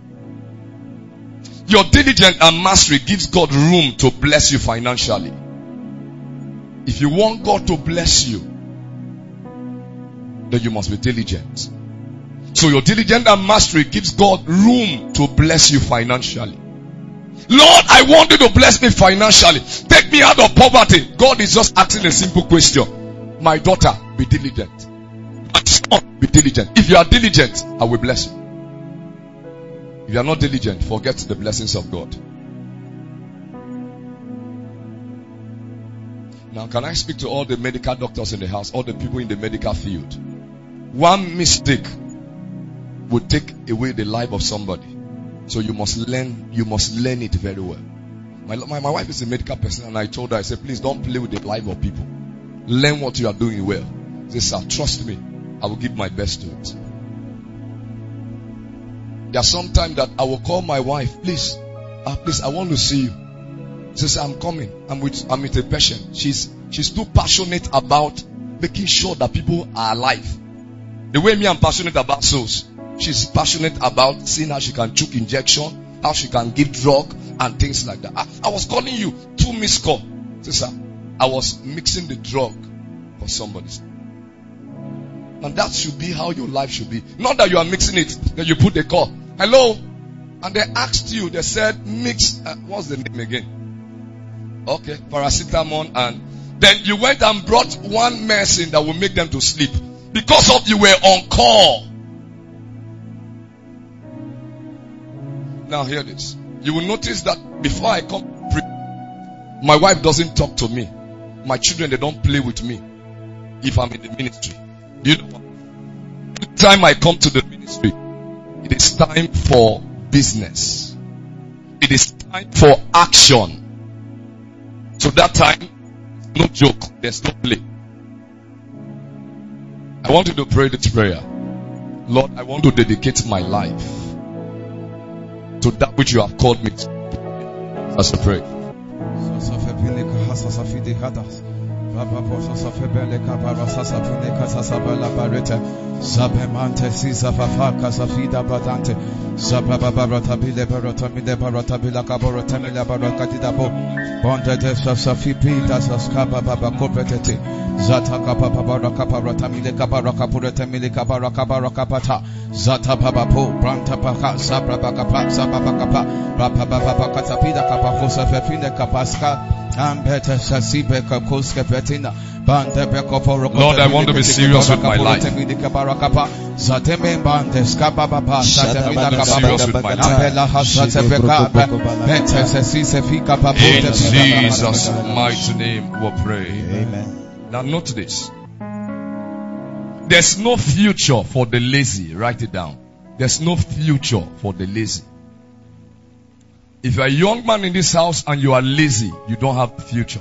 Your diligence and mastery gives God room to bless you financially. If you want God to bless you, then you must be diligent. So your diligence and mastery gives God room to bless you financially. Lord, I want you to bless me financially. Take me out of poverty. God is just asking a simple question. My daughter, be diligent. My son, be diligent. If you are diligent, I will bless you. If you are not diligent, forget the blessings of God. Now, can I speak to all the medical doctors in the house, all the people in the medical field? One mistake would take away the life of somebody. So you must learn it very well. My wife is a medical person, and I told her, I said, please don't play with the life of people. Learn what you are doing well. She said, sir, trust me, I will give my best to it. There are some times that I will call my wife, please, I want to see you. She says, I'm coming. I'm with a patient. She's too passionate about making sure that people are alive. The way me, I'm passionate about souls. She's passionate about seeing how she can choke injection, how she can give drug and things like that. I was calling you 2 missed calls. Sister, I was mixing the drug for somebody. And that should be how your life should be. Not that you are mixing it, then you put the call. Hello? And they asked you, they said mix, what's the name again? Okay, paracetamol, and then you went and brought one medicine that will make them to sleep. Because of you were on call. Now hear this. You will notice that before I come to pray, my wife doesn't talk to me. My children, they don't play with me if I'm in the ministry. Do you know what? Every time I come to the ministry, it is time for business. It is time for action. So that time, no joke, there's no play. I want you to pray this prayer. Lord, I want to dedicate my life to that which you have called me to. Let's pray. Zabemante Sisa Fafaka Safida Badante Zabababata Bile Barota Mile Barota Bila Caborota Mila Barakadidabo Bonda de Safi Pita Saskaba Baba Copetete Zataka Papa Baraka Barata Mile Cabaraka Pureta Mile Cabaraka Barakapata Zata Baba Po Branta Paka Sabra Bakapa Sababakapa Rapa Baba Katapida Kapafosa Fefine Kapaska Ambeta Sasibe Kakoska Petina. Lord, I want to be serious with my life. I want to be serious with my life. In Jesus' mighty name we pray. Amen. Now note this. There's no future for the lazy. Write it down. There's no future for the lazy. If you're a young man in this house and you are lazy, you don't have a future.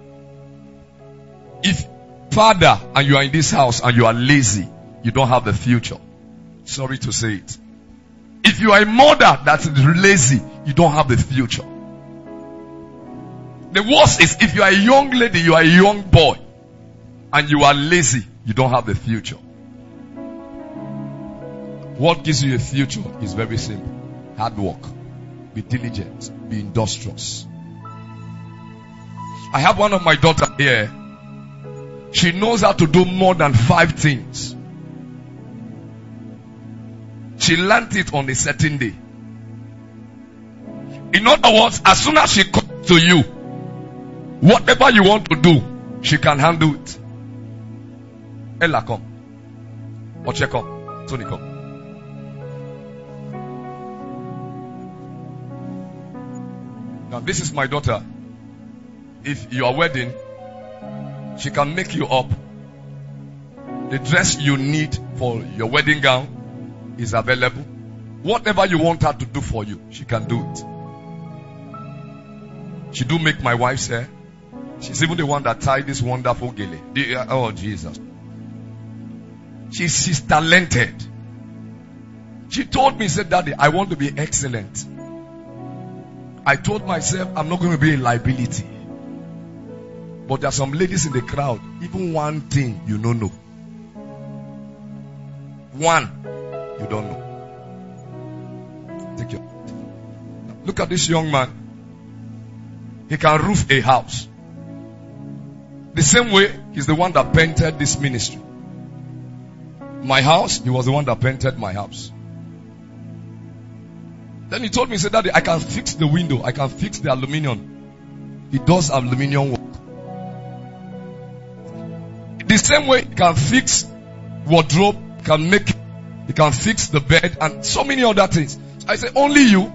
If father and you are in this house and you are lazy, you don't have a future. Sorry to say it. If you are a mother that's lazy, you don't have a future. The worst is if you are a young lady, you are a young boy, and you are lazy, you don't have a future. What gives you a future is very simple. Hard work. Be diligent. Be industrious. I have one of my daughters here. She knows how to do more than 5 things. She learned it on a certain day. In other words, as soon as she comes to you, whatever you want to do, she can handle it. Ella, come. Oche, come. Tony, come. Now, this is my daughter. If you are wedding, she can make you up. The dress you need for your wedding gown is available. Whatever you want her to do for you, she can do it. She do make my wife's hair. She's even the one that tied this wonderful gele. Oh, Jesus. She's talented. She told me, said, Daddy, I want to be excellent. I told myself, I'm not going to be a liability. But there are some ladies in the crowd, even one thing you don't know. One, you don't know. Take your. Look at this young man. He can roof a house. The same way, he's the one that painted this ministry. My house, he was the one that painted my house. Then he told me, he said, Daddy, I can fix the window. I can fix the aluminium. He does aluminium work. The same way, he can fix wardrobe, he can fix the bed, and so many other things. I say, only you.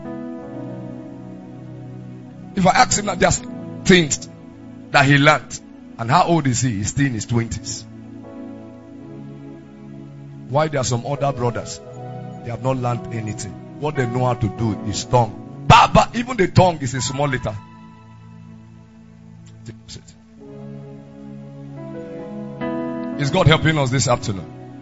If I ask him that, there's things that he learned. And how old is he? He's still in his 20s. Why there are some other brothers? They have not learned anything. What they know how to do is tongue. But even the tongue is a small letter. Is God helping us this afternoon?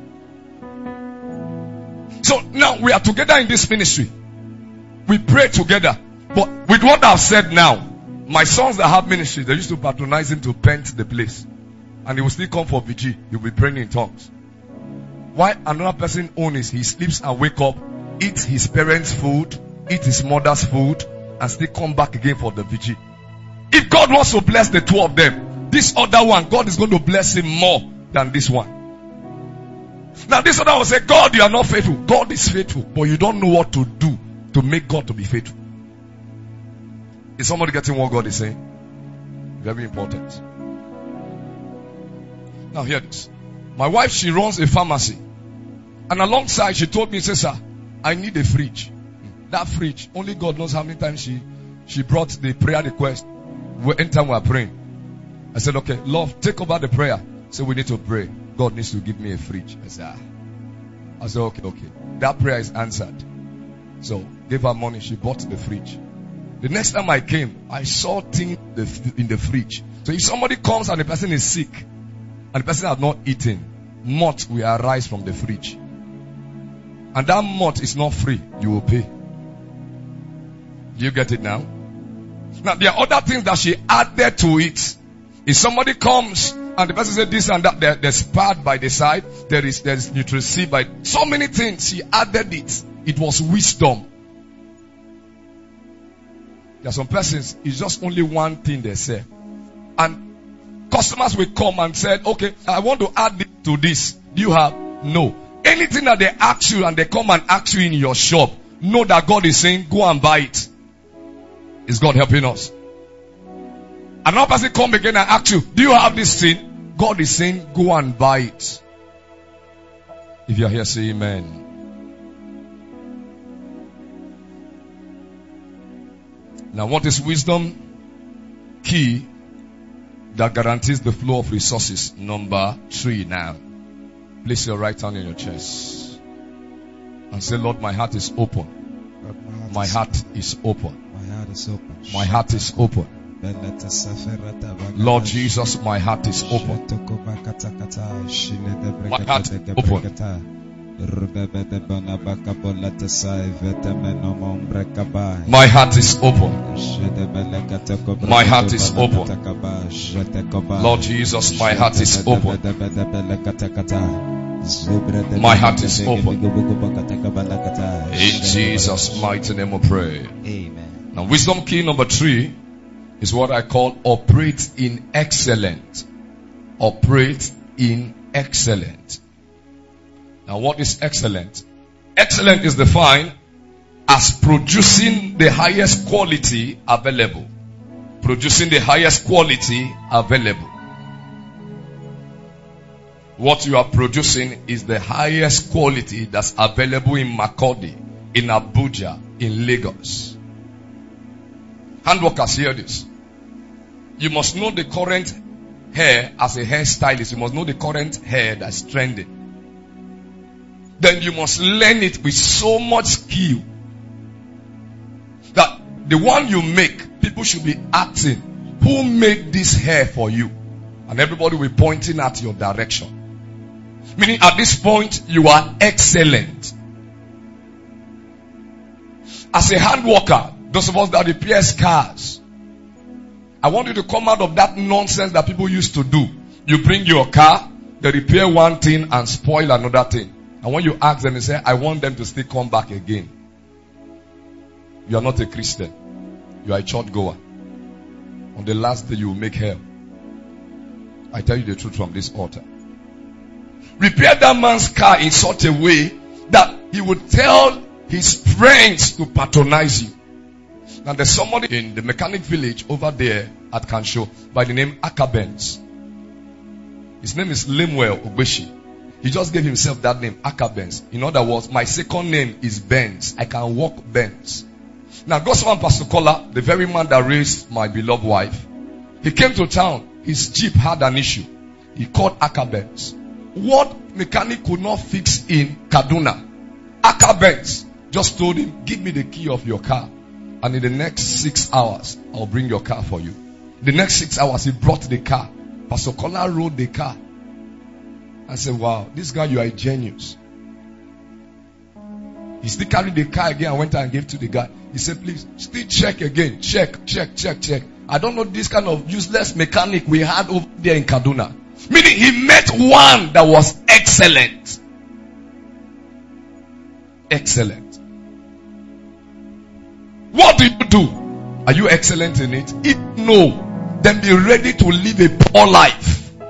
So now we are together in this ministry. We pray together. But with what I've said now, my sons that have ministry, they used to patronize him to paint the place. And he will still come for VG. He will be praying in tongues. Why another person owns, he sleeps and wake up, eat his parents' food, eat his mother's food, and still come back again for the VG. If God wants to bless the two of them, this other one, God is going to bless him more than this one. Now this other will say, God, you are not faithful. God is faithful, but you don't know what to do to make God to be faithful. Is somebody getting what God is saying? Very important. Now hear this. My wife, she runs a pharmacy. And alongside, she told me, says, sir, I need a fridge. That fridge, only God knows how many times she brought the prayer request. Anytime we are praying. I said, okay, love, take over the prayer. So we need to pray. God needs to give me a fridge. I said, okay. That prayer is answered. So, gave her money. She bought the fridge. The next time I came, I saw things in the fridge. So if somebody comes and the person is sick, and the person has not eaten, moth will arise from the fridge. And that moth is not free. You will pay. Do you get it now? Now there are other things that she added to it. If somebody comes And the person said this and that. There's part by the side. There's nutrition by so many things. She added it. It was wisdom. There are some persons, it's just only one thing they say. And customers will come and say, okay, I want to add this to this. Do you have? No. Anything that they ask you and they come and ask you in your shop, know that God is saying, go and buy it. Is God helping us? Another person come again and ask you, do you have this thing? God is saying, go and buy it. If you are here, say amen. Now, what is wisdom? Key that guarantees the flow of resources. Number 3 now. Place your right hand in your chest and say, Lord, my heart is open. My heart is open. My heart is open. My heart is open. Lord Jesus, my heart is open. My heart is open. My heart is open. My heart is open. Lord Jesus, my heart is open. My heart is open. In Jesus' mighty name we pray. Amen. Now, wisdom key number 3 is what I call operate in excellence. Operate in excellence. Now, what is excellent? Excellent is defined as producing the highest quality available. Producing the highest quality available. What you are producing is the highest quality that's available in Makurdi, in Abuja, in Lagos. Handworkers, hear this. You must know the current hair as a hairstylist. You must know the current hair that's trending. Then you must learn it with so much skill that the one you make, people should be asking, who made this hair for you? And everybody will be pointing at your direction. Meaning at this point, you are excellent. As a hand worker, those of us that repair cars, I want you to come out of that nonsense that people used to do. You bring your car, they repair one thing and spoil another thing. And when you ask them, you say, I want them to still come back again. You are not a Christian. You are a church goer. On the last day, you will make hell. I tell you the truth from this altar. Repair that man's car in such a way that he would tell his friends to patronize you. Now there's somebody in the mechanic village over there at Kansho by the name Akabens. His name is Lemuel Obeshi. He just gave himself that name, Akabens. In other words, my second name is Benz. I can walk Benz. Now, Gospel Pastor Kola, the very man that raised my beloved wife, he came to town. His Jeep had an issue. He called Akabens. What mechanic could not fix in Kaduna, Akabens just told him, give me the key of your car. And in the next 6 hours, I'll bring your car for you. The next 6 hours, he brought the car. Pastor Kola rode the car. I said, wow, this guy, you are a genius. He still carried the car again and went and gave to the guy. He said, please, still check again. Check. I don't know this kind of useless mechanic we had over there in Kaduna. Meaning he met one that was excellent. Excellent. What do you do? Are you excellent in it? If no, then be ready to live a poor life.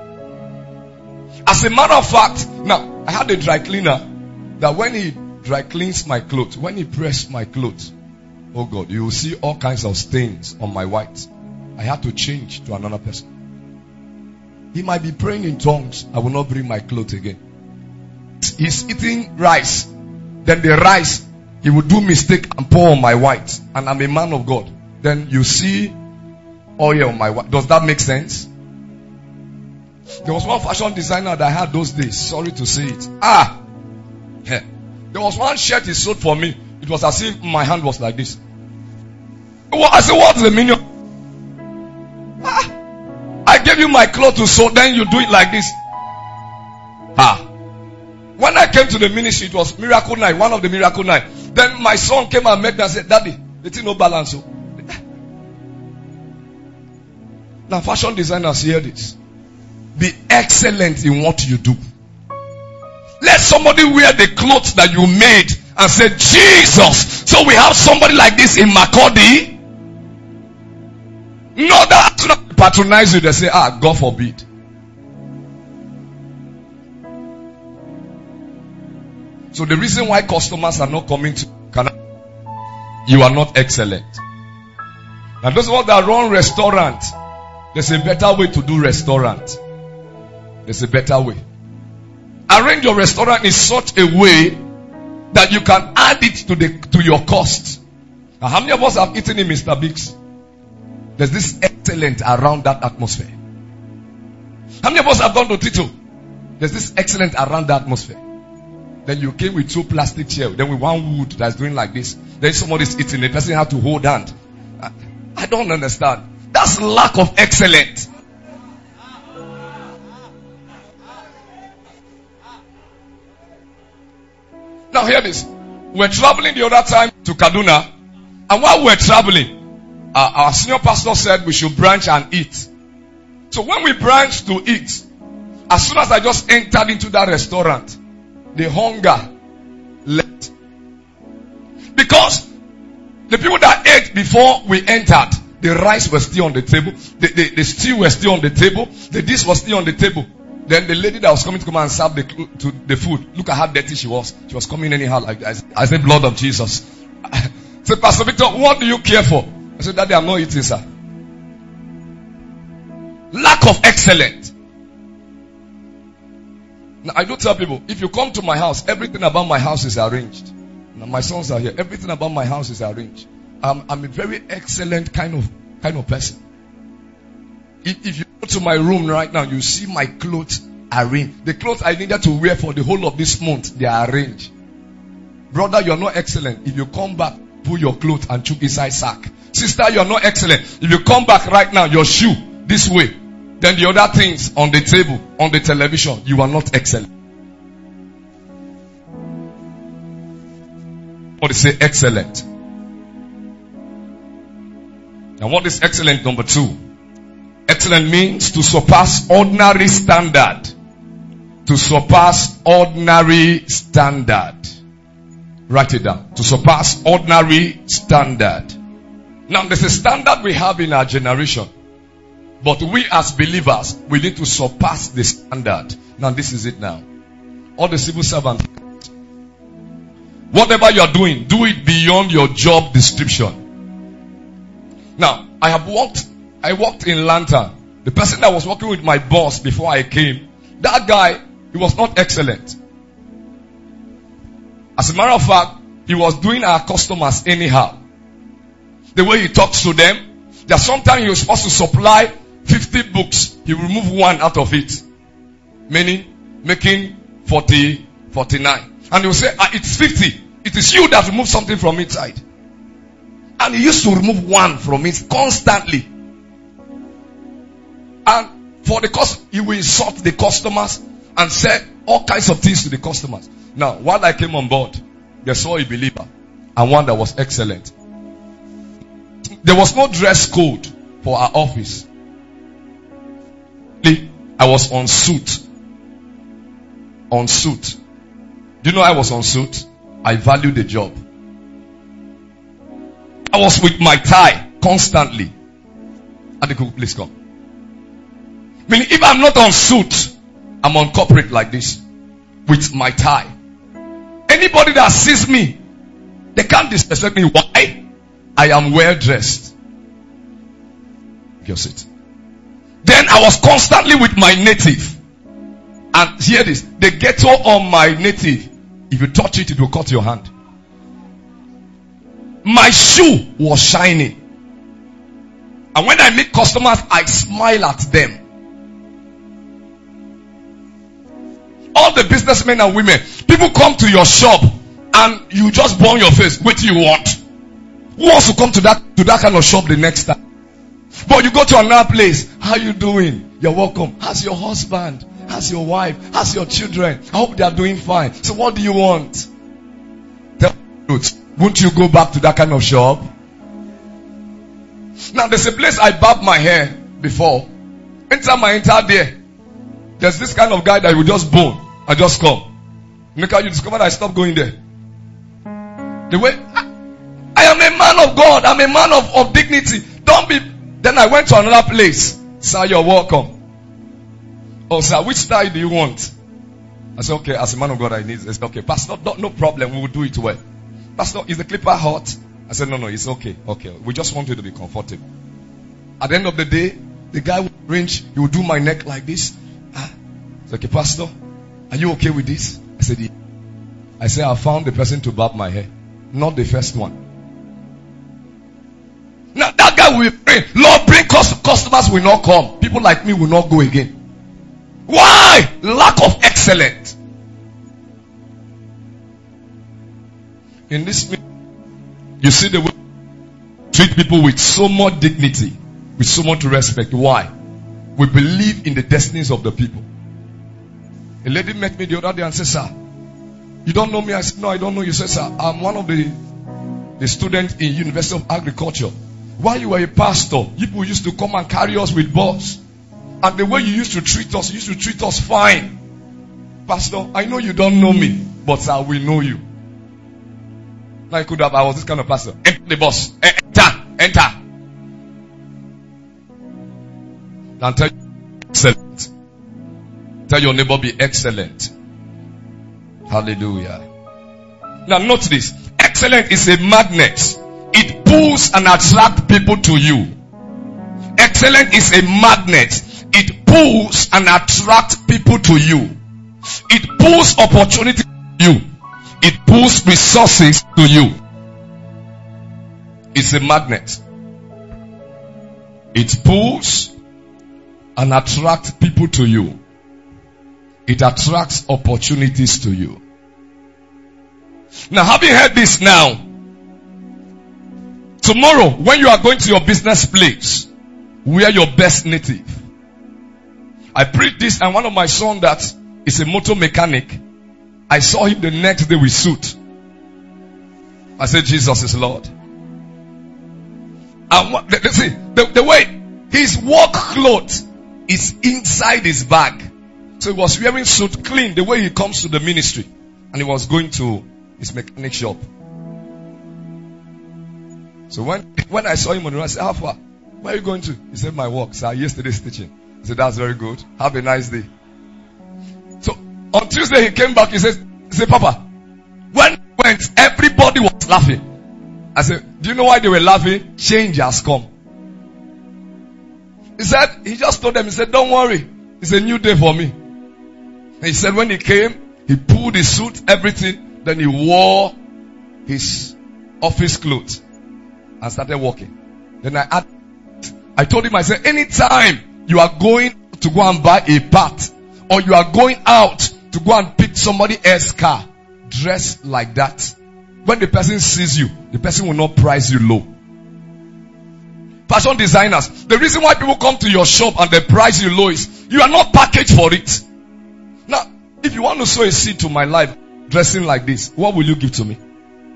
As a matter of fact, now, I had a dry cleaner that when he dry cleans my clothes, when he pressed my clothes, oh God, you will see all kinds of stains on my white. I had to change to another person. He might be praying in tongues. I will not bring my clothes again. He's eating rice. Then the rice, he will do mistake and pour on my white. And I'm a man of God. Then you see oil on my white. Does that make sense? There was one fashion designer that I had those days. Sorry to say it. There was one shirt he sold for me. It was as if my hand was like this. I said, what's the meaning? I gave you my clothes to sew, then you do it like this. When I came to the ministry, it was Miracle Night, one of the Miracle Night. Then my son came and met me and said, Daddy, the thing no balance. Now fashion designers hear this. Be excellent in what you do. Let somebody wear the clothes that you made and say, Jesus. So we have somebody like this in Makurdi. Not that patronize you, they say, God forbid. So the reason why customers are not coming to Canada, you are not excellent. And those ones that run restaurant, there's a better way to do restaurant. There's a better way. Arrange your restaurant in such a way that you can add it to your cost. Now, how many of us have eaten in Mr. Biggs? There's this excellent around that atmosphere. How many of us have gone to Tito? There's this excellent around that atmosphere. Then you came with 2 plastic chairs, then with 1 wood that's doing like this. Then somebody's eating, the person has to hold hand. I don't understand. That's lack of excellence. Now hear this. We're traveling the other time to Kaduna, and while we're traveling, our senior pastor said we should branch and eat. So when we branched to eat, as soon as I just entered into that restaurant, the hunger left. Because the people that ate before we entered, the rice was still on the table, the stew was still on the table, the dish was still on the table. Then the lady that was coming to come and serve the food, look at how dirty she was. She was coming anyhow like that. I said, blood of Jesus. I said, Pastor Victor, what do you care for? I said, Daddy, I'm not eating, sir. Lack of excellence. Now, I do tell people, if you come to my house, everything about my house is arranged. Now, my sons are here. Everything about my house is arranged. I'm a very excellent kind of person. If you go to my room right now, you see my clothes arranged. The clothes I needed to wear for the whole of this month, they are arranged. Brother, you're not excellent. If you come back, pull your clothes and chuck inside sack. Sister, you're not excellent. If you come back right now, your shoe this way, then the other things on the table, on the television, you are not excellent. What is say excellent? And what is excellent? Number 2. Excellent means to surpass ordinary standard. To surpass ordinary standard. Write it down. To surpass ordinary standard. Now there's a standard we have in our generation. But we as believers, we need to surpass the standard. Now this is it now. All the civil servants. Whatever you are doing, do it beyond your job description. Now, I worked in Lantern. The person that was working with my boss before I came, that guy, he was not excellent. As a matter of fact, he was doing our customers anyhow. The way he talks to them, that sometimes he was supposed to supply 50 books. He will remove 1 out of it. Meaning, making 40, 49. And he will say, it's 50. It is you that remove something from inside. And he used to remove 1 from it constantly. And for the cost, he will insult the customers and say all kinds of things to the customers. Now, while I came on board, they saw a believer and one that was excellent. There was no dress code for our office. I was on suit. On suit. Do you know I was on suit? I value the job. I was with my tie constantly. Adeku, please come. Meaning, if I'm not on suit, I'm on corporate like this with my tie. Anybody that sees me, they can't disrespect me. Why? I am well dressed. Your seat. Then I was constantly with my native. And hear this, the ghetto on my native, if you touch it, it will cut your hand. My shoe was shining. And when I meet customers, I smile at them. All the businessmen and women, people come to your shop and you just burn your face. What do you want? Who wants to come to that kind of shop the next time? But you go to another place. How you doing? You're welcome. How's your husband? How's your wife? How's your children? I hope they are doing fine. So what do you want? Tell the truth. Won't you go back to that kind of shop? Now there's a place I barb my hair before. Anytime I enter there, There's this kind of guy that will just bone and just come. Make how you discover that I stopped going there. The way I am a man of God, I'm a man of dignity. Don't be. Then I went to another place. Sir, you're welcome. Oh, sir, which style do you want? I said, okay, as a man of God, I need this. Okay, Pastor, no problem. We will do it well. Pastor, is the clipper hot? I said, no, it's okay. Okay, we just want you to be comfortable. At the end of the day, the guy will arrange, he will do my neck like this. I said, okay, Pastor, are you okay with this? I said, yeah. I said, I found the person to barb my hair, not the first one. Now that guy will pray, Lord, bring customers will not come. People like me will not go again. Why? Lack of excellence. In this, you see the way we treat people with so much dignity, with so much respect. Why? We believe in the destinies of the people. A lady met me the other day and said, sir, you don't know me? I said, no, I don't know you. Said, sir, I'm one of the students in University of Agriculture. While you were a pastor, people used to come and carry us with bus. And the way you used to treat us fine. Pastor, I know you don't know me, but sir, we know you. Now I was this kind of pastor. Enter the bus. Enter. Now tell you, excellent. Tell your neighbor, be excellent. Hallelujah. Now note this. Excellent is a magnet. It pulls and attracts people to you. Excellent is a magnet. It pulls and attracts people to you. It pulls opportunity to you. It pulls resources to you. It's a magnet. It pulls and attracts people to you. It attracts opportunities to you. Now, having heard this now, tomorrow when you are going to your business place, wear your best native. I preached this, and one of my sons that is a motor mechanic, I saw him the next day with suit. I said, Jesus is Lord. And see, the way his work clothes is inside his bag. So he was wearing suit clean the way he comes to the ministry. And he was going to his mechanic shop. So when I saw him on the road, I said, how far? Where are you going to? He said, my work, sir. Yesterday's teaching. I said, that's very good. Have a nice day. So on Tuesday he came back. He said, Papa, when we went, everybody was laughing. I said, do you know why they were laughing? Change has come. He said, he just told them, he said, don't worry. It's a new day for me. And he said when he came, he pulled his suit, everything, then he wore his office clothes and started walking. Then I told him, I said, anytime you are going to go and buy a part, or you are going out to go and pick somebody else's car, dress like that. When the person sees you, the person will not price you low. Fashion designers, the reason why people come to your shop and they price you low is you are not packaged for it. Now, if you want to sow a seed to my life, dressing like this, what will you give to me?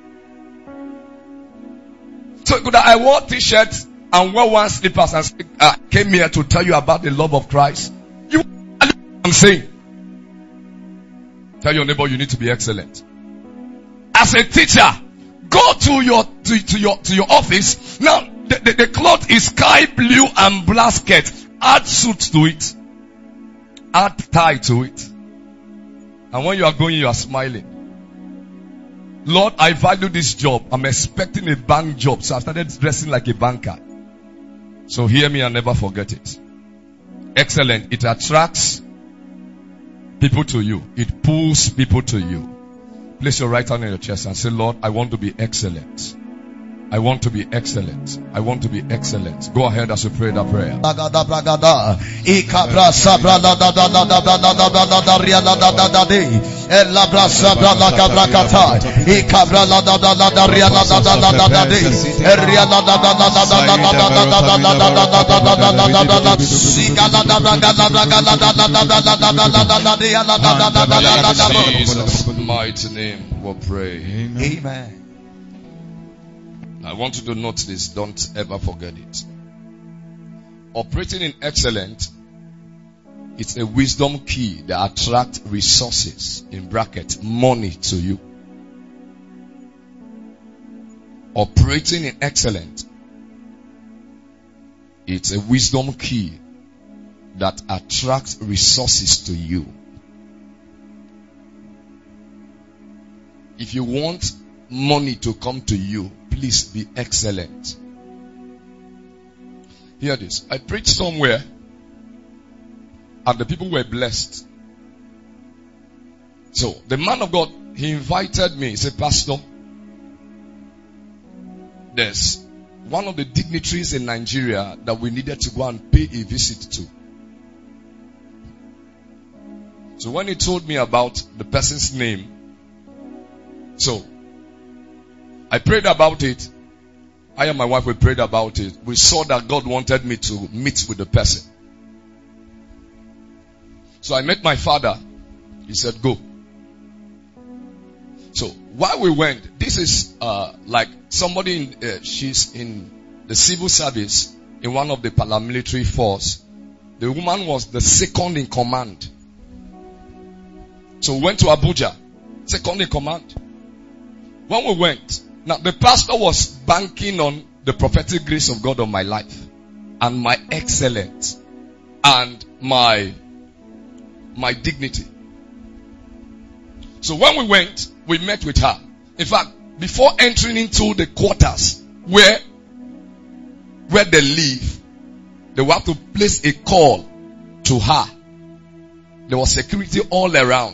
So could I wore t-shirts and wear one slippers and came here to tell you about the love of Christ? You, I'm saying, tell your neighbor you need to be excellent. As a teacher, go to your office. Now, the cloth is sky blue and black skirt. Add suit to it. Add tie to it. And when you are going, you are smiling. Lord, I value this job. I'm expecting a bank job. So I started dressing like a banker. So hear me and never forget it. Excellent. It attracts people to you. It pulls people to you. Place your right hand on your chest and say, Lord, I want to be excellent. I want to be excellent. I want to be excellent. Go ahead as you pray that prayer. Jesus' mighty name we'll pray. Amen. I want you to note this. Don't ever forget it. Operating in excellence It's a wisdom key that attracts resources, in brackets, money to you. Operating in excellence. It's a wisdom key that attracts resources to you. If you want money to come to you, please be excellent. Hear this. I preached somewhere and the people were blessed. So the man of God, he invited me. He said, Pastor, there's one of the dignitaries in Nigeria that we needed to go and pay a visit to. So when he told me about the person's name, so I prayed about it. I and my wife, we prayed about it. We saw that God wanted me to meet with the person. So I met my father. He said, go. So while we went, this is like somebody she's in the civil service in one of the paramilitary force. The woman was the second in command. So we went to Abuja, second in command. When we went, now the pastor was banking on the prophetic grace of God on my life and my excellence and my dignity. So when we went, we met with her. In fact, before entering into the quarters where they live, they were to place a call to her. There was security all around.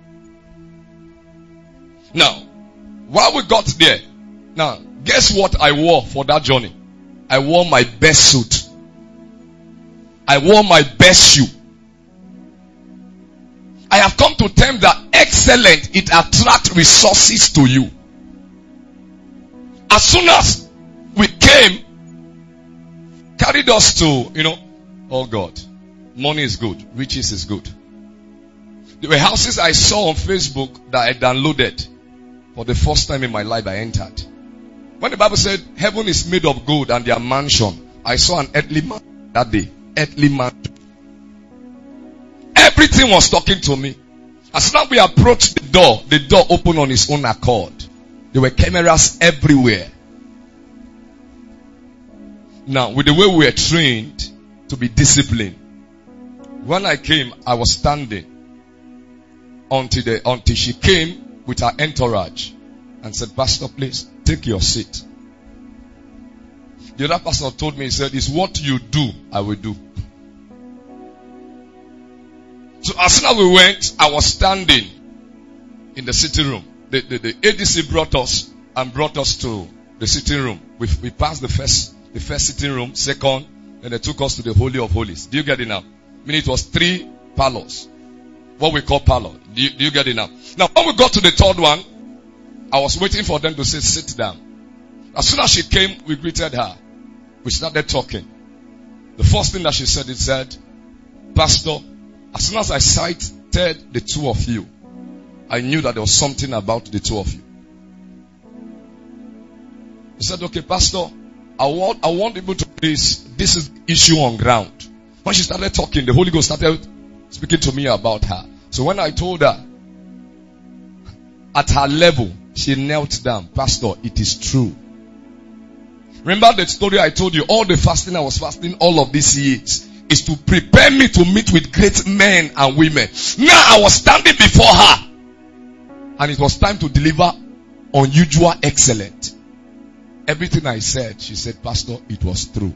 Now, while we got there, now, guess what I wore for that journey? I wore my best suit. I wore my best shoe. I have come to terms that excellent, it attracts resources to you. As soon as we came, carried us to, oh God, money is good, riches is good. There were houses I saw on Facebook that I downloaded. For the first time in my life, I entered. When the Bible said heaven is made of gold and their mansion, I saw an earthly man that day. Earthly man. Everything was talking to me. As soon as we approached the door opened on its own accord. There were cameras everywhere. Now, with the way we were trained to be disciplined, when I came, I was standing until she came with her entourage and said, Pastor, please take your seat. The other pastor told me, he said, it's what you do, I will do. So as soon as we went, I was standing in the sitting room. The ADC brought us to the sitting room. We passed the first sitting room, second, and they took us to the Holy of Holies. Do you get it now? I mean, it was 3 parlors. What we call parlor. Do you get it now? Now, when we got to the third one, I was waiting for them to say, sit down. As soon as she came, we greeted her. We started talking. The first thing that she said, Pastor, as soon as I sighted the two of you, I knew that there was something about the two of you. He said, okay, Pastor, I want people to place this is issue on ground. When she started talking, the Holy Ghost started speaking to me about her. So when I told her, at her level, she knelt down. Pastor, it is true. Remember the story I told you? All the fasting I was fasting all of these years is to prepare me to meet with great men and women. Now I was standing before her. And it was time to deliver unusual excellence. Everything I said, she said, Pastor, it was true.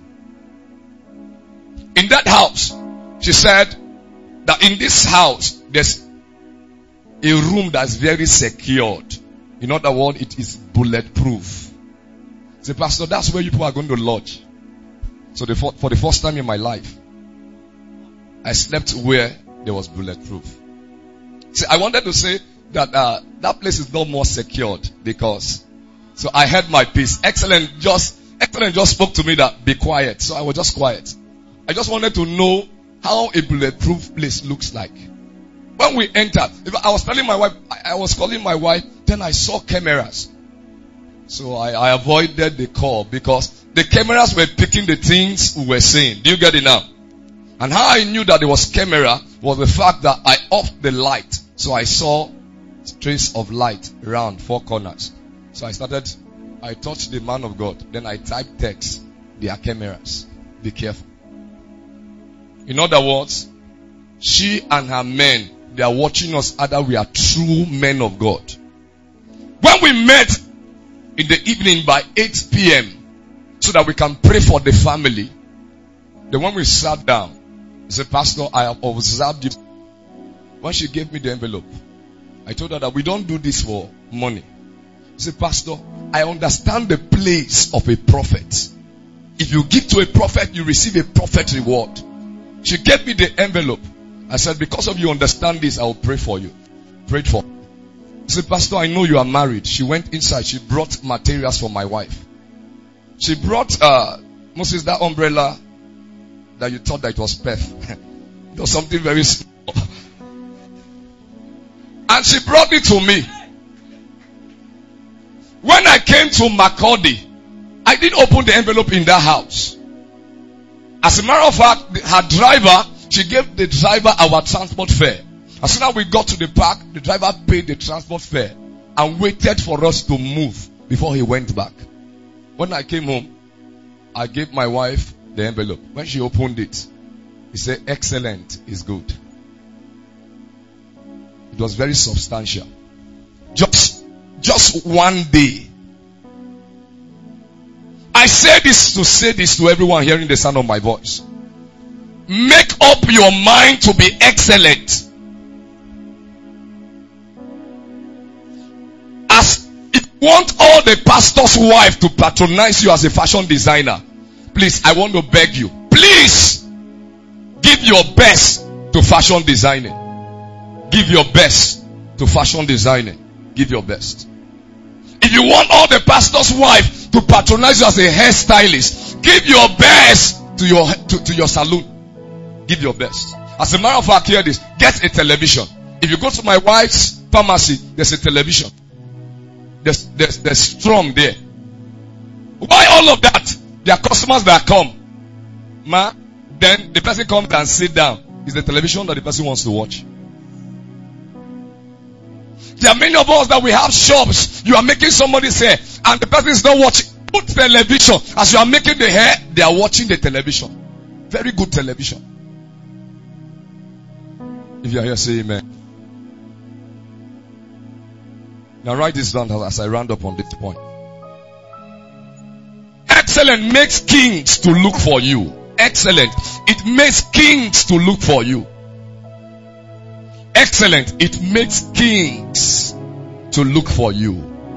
In that house, she said that in this house, there's a room that's very secured. In other words, it is bulletproof. Say, Pastor, that's where you people are going to lodge. So for the first time in my life, I slept where there was bulletproof. See, I wanted to say that that place is not more secured because, so I had my peace. Excellent just spoke to me that be quiet. So I was just quiet. I just wanted to know how a bulletproof place looks like. When we entered, I was telling my wife, I was calling my wife, then I saw cameras. So I avoided the call because the cameras were picking the things we were saying. Do you get it now? And how I knew that it was camera was the fact that I off the light. So I saw trace of light around 4 corners. So I touched the man of God. Then I typed text. There are cameras. Be careful. In other words, she and her men, they are watching us either we are true men of God. When we met in the evening by 8 p.m. so that we can pray for the family, then when we sat down, I said, Pastor, I have observed you. When she gave me the envelope, I told her that we don't do this for money. She said, Pastor, I understand the place of a prophet. If you give to a prophet, you receive a prophet reward. She gave me the envelope. I said, because of you understand this, I will pray for you. Prayed for her. She said, Pastor, I know you are married. She went inside. She brought materials for my wife. She brought, Moses, that umbrella that you thought that it was Pef. It was something very small. And she brought it to me. When I came to Makurdi, I didn't open the envelope in that house. As a matter of fact, her driver, she gave the driver our transport fare. As soon as we got to the park, the driver paid the transport fare and waited for us to move before he went back. When I came home, I gave my wife the envelope. When she opened it, he said, excellent is good. It was very substantial. Just one day. I say this to everyone hearing the sound of my voice. Make up your mind to be excellent. As if you want all the pastor's wife to patronize you as a fashion designer, please, I want to beg you, please give your best to fashion designing. Give your best to fashion designing. Give your best. If you want all the pastor's wife to patronize you as a hairstylist, give your best to your salon. Give your best. As a matter of fact, hear this. Get a television. If you go to my wife's pharmacy, there's a television. There's Strom there. Why all of that? There are customers that come. Then the person comes and sit down. It's the television that the person wants to watch. There are many of us that we have shops. You are making somebody's hair and the person is not watching. Put television. As you are making the hair, they are watching the television. Very good television. If you are here, say amen. Now write this down as I round up on this point. Excellent makes kings to look for you. Excellent. It makes kings to look for you. Excellent. It makes kings to look for you.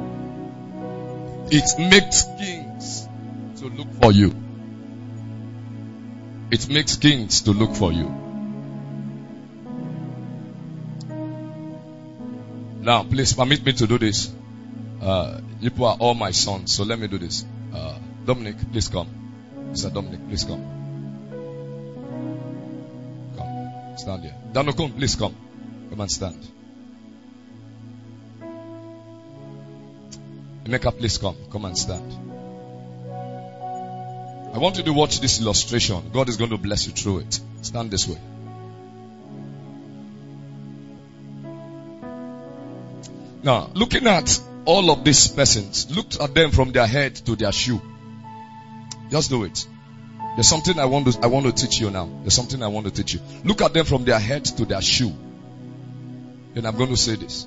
It makes kings to look for you. It makes kings to look for you. Now, please permit me to do this. You are all my sons, so let me do this. Dominic, please come. Mr. Dominic, please come. Come. Stand here. Danokun, please come. Come and stand. Emeka, please come. Come and stand. I want you to watch this illustration. God is going to bless you through it. Stand this way. Now, looking at all of these persons, look at them from their head to their shoe. Just do it. There's something I want to teach you now. There's something I want to teach you. Look at them from their head to their shoe. Then I'm going to say this.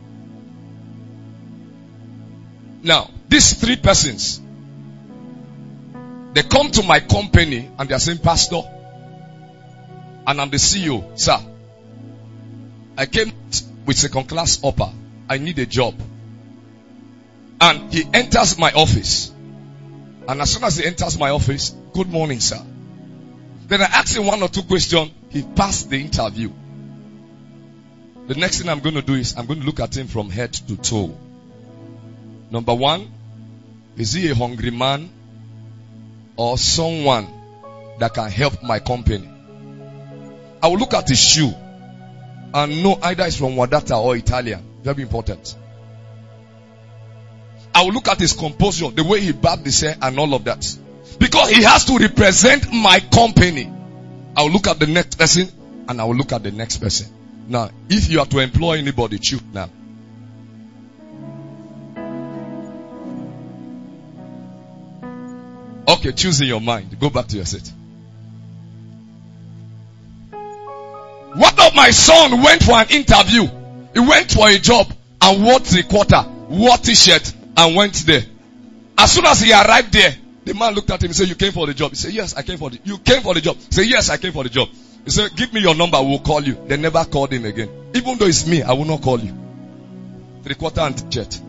Now, these 3 persons, they come to my company and they are saying, Pastor, and I'm the CEO, sir. I came with second class upper. I need a job. And he enters my office. And as soon as he enters my office, good morning, sir. Then I ask him 1 or 2 questions. He passed the interview. The next thing I'm going to do is I'm going to look at him from head to toe. Number 1, is he a hungry man or someone that can help my company? I will look at his shoe and know either it's from Wadata or Italian. Very important. I will look at his composure, the way he barbed his hair and all of that. Because he has to represent my company. I'll look at the next person and I will look at the next person. Now, if you are to employ anybody, choose now. Okay, choose in your mind. Go back to your seat. One of my son went for an interview. He went for a job and wore 3/4, wore t-shirt and went there. As soon as he arrived there, the man looked at him and said, "You came for the job?" He said, "Yes, I came for the job." "You came for the job?" He said, "Yes, I came for the job." He said, "Give me your number, we'll call you." They never called him again. Even though it's me, I will not call you. 3/4 and t-shirt.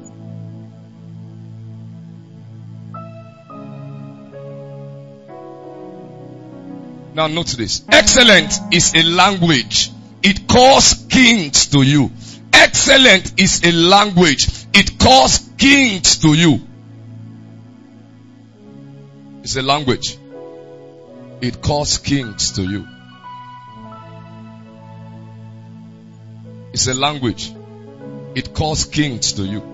Now note this. Excellent is a language. It calls kings to you. Excellent is a language. It calls kings to you. It's a language. It calls kings to you. It's a language. It calls kings to you.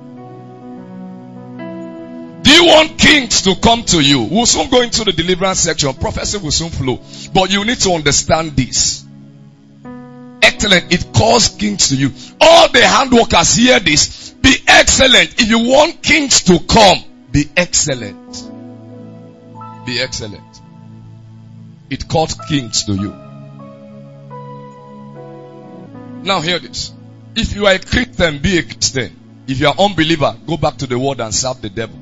Do you want kings to come to you? We'll soon go into the deliverance section. Prophecy will soon flow. But you need to understand this. Excellent. It calls kings to you. All the handworkers hear this. Be excellent. If you want kings to come, be excellent. Be excellent. It calls kings to you. Now hear this. If you are a Christian, be a Christian. If you are an unbeliever, go back to the world and serve the devil.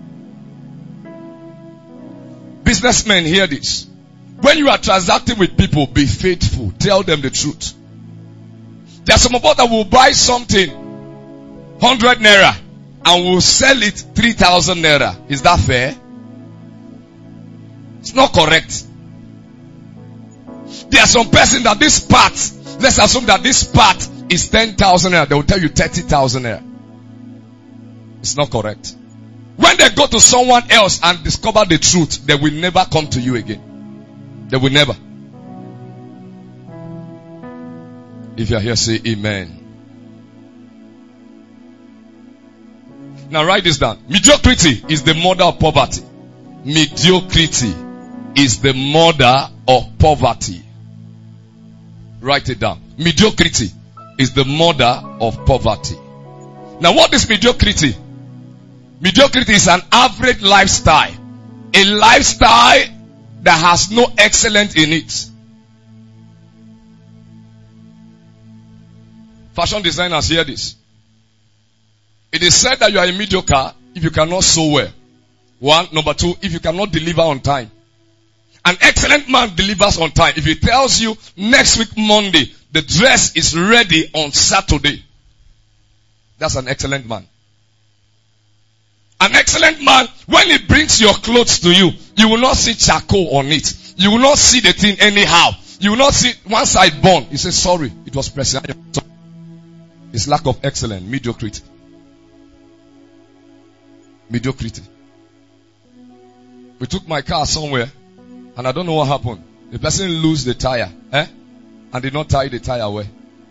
Businessmen, hear this. When you are transacting with people, be faithful. Tell them the truth. There are some of us that will buy something 100 naira and will sell it 3,000 naira. Is that fair? It's not correct. There are some person that this part, let's assume that this part is 10,000 naira. They will tell you 30,000 naira. It's not correct. When they go to someone else and discover the truth, they will never come to you again. They will never. If you are here, say amen. Now write this down. Mediocrity is the mother of poverty. Mediocrity is the mother of poverty. Write it down. Mediocrity is the mother of poverty. Now what is mediocrity? Mediocrity is an average lifestyle. A lifestyle that has no excellence in it. Fashion designers hear this. It is said that you are a mediocre if you cannot sew well. One. Number two, if you cannot deliver on time. An excellent man delivers on time. If he tells you next week Monday, the dress is ready on Saturday, that's an excellent man. An excellent man, when he brings your clothes to you, you will not see charcoal on it. You will not see the thing anyhow. You will not see one side burn. You say, sorry, it was pressing. It's lack of excellence, mediocrity. Mediocrity. We took my car somewhere, and I don't know what happened. The person lose the tire, and did not tie the tire well.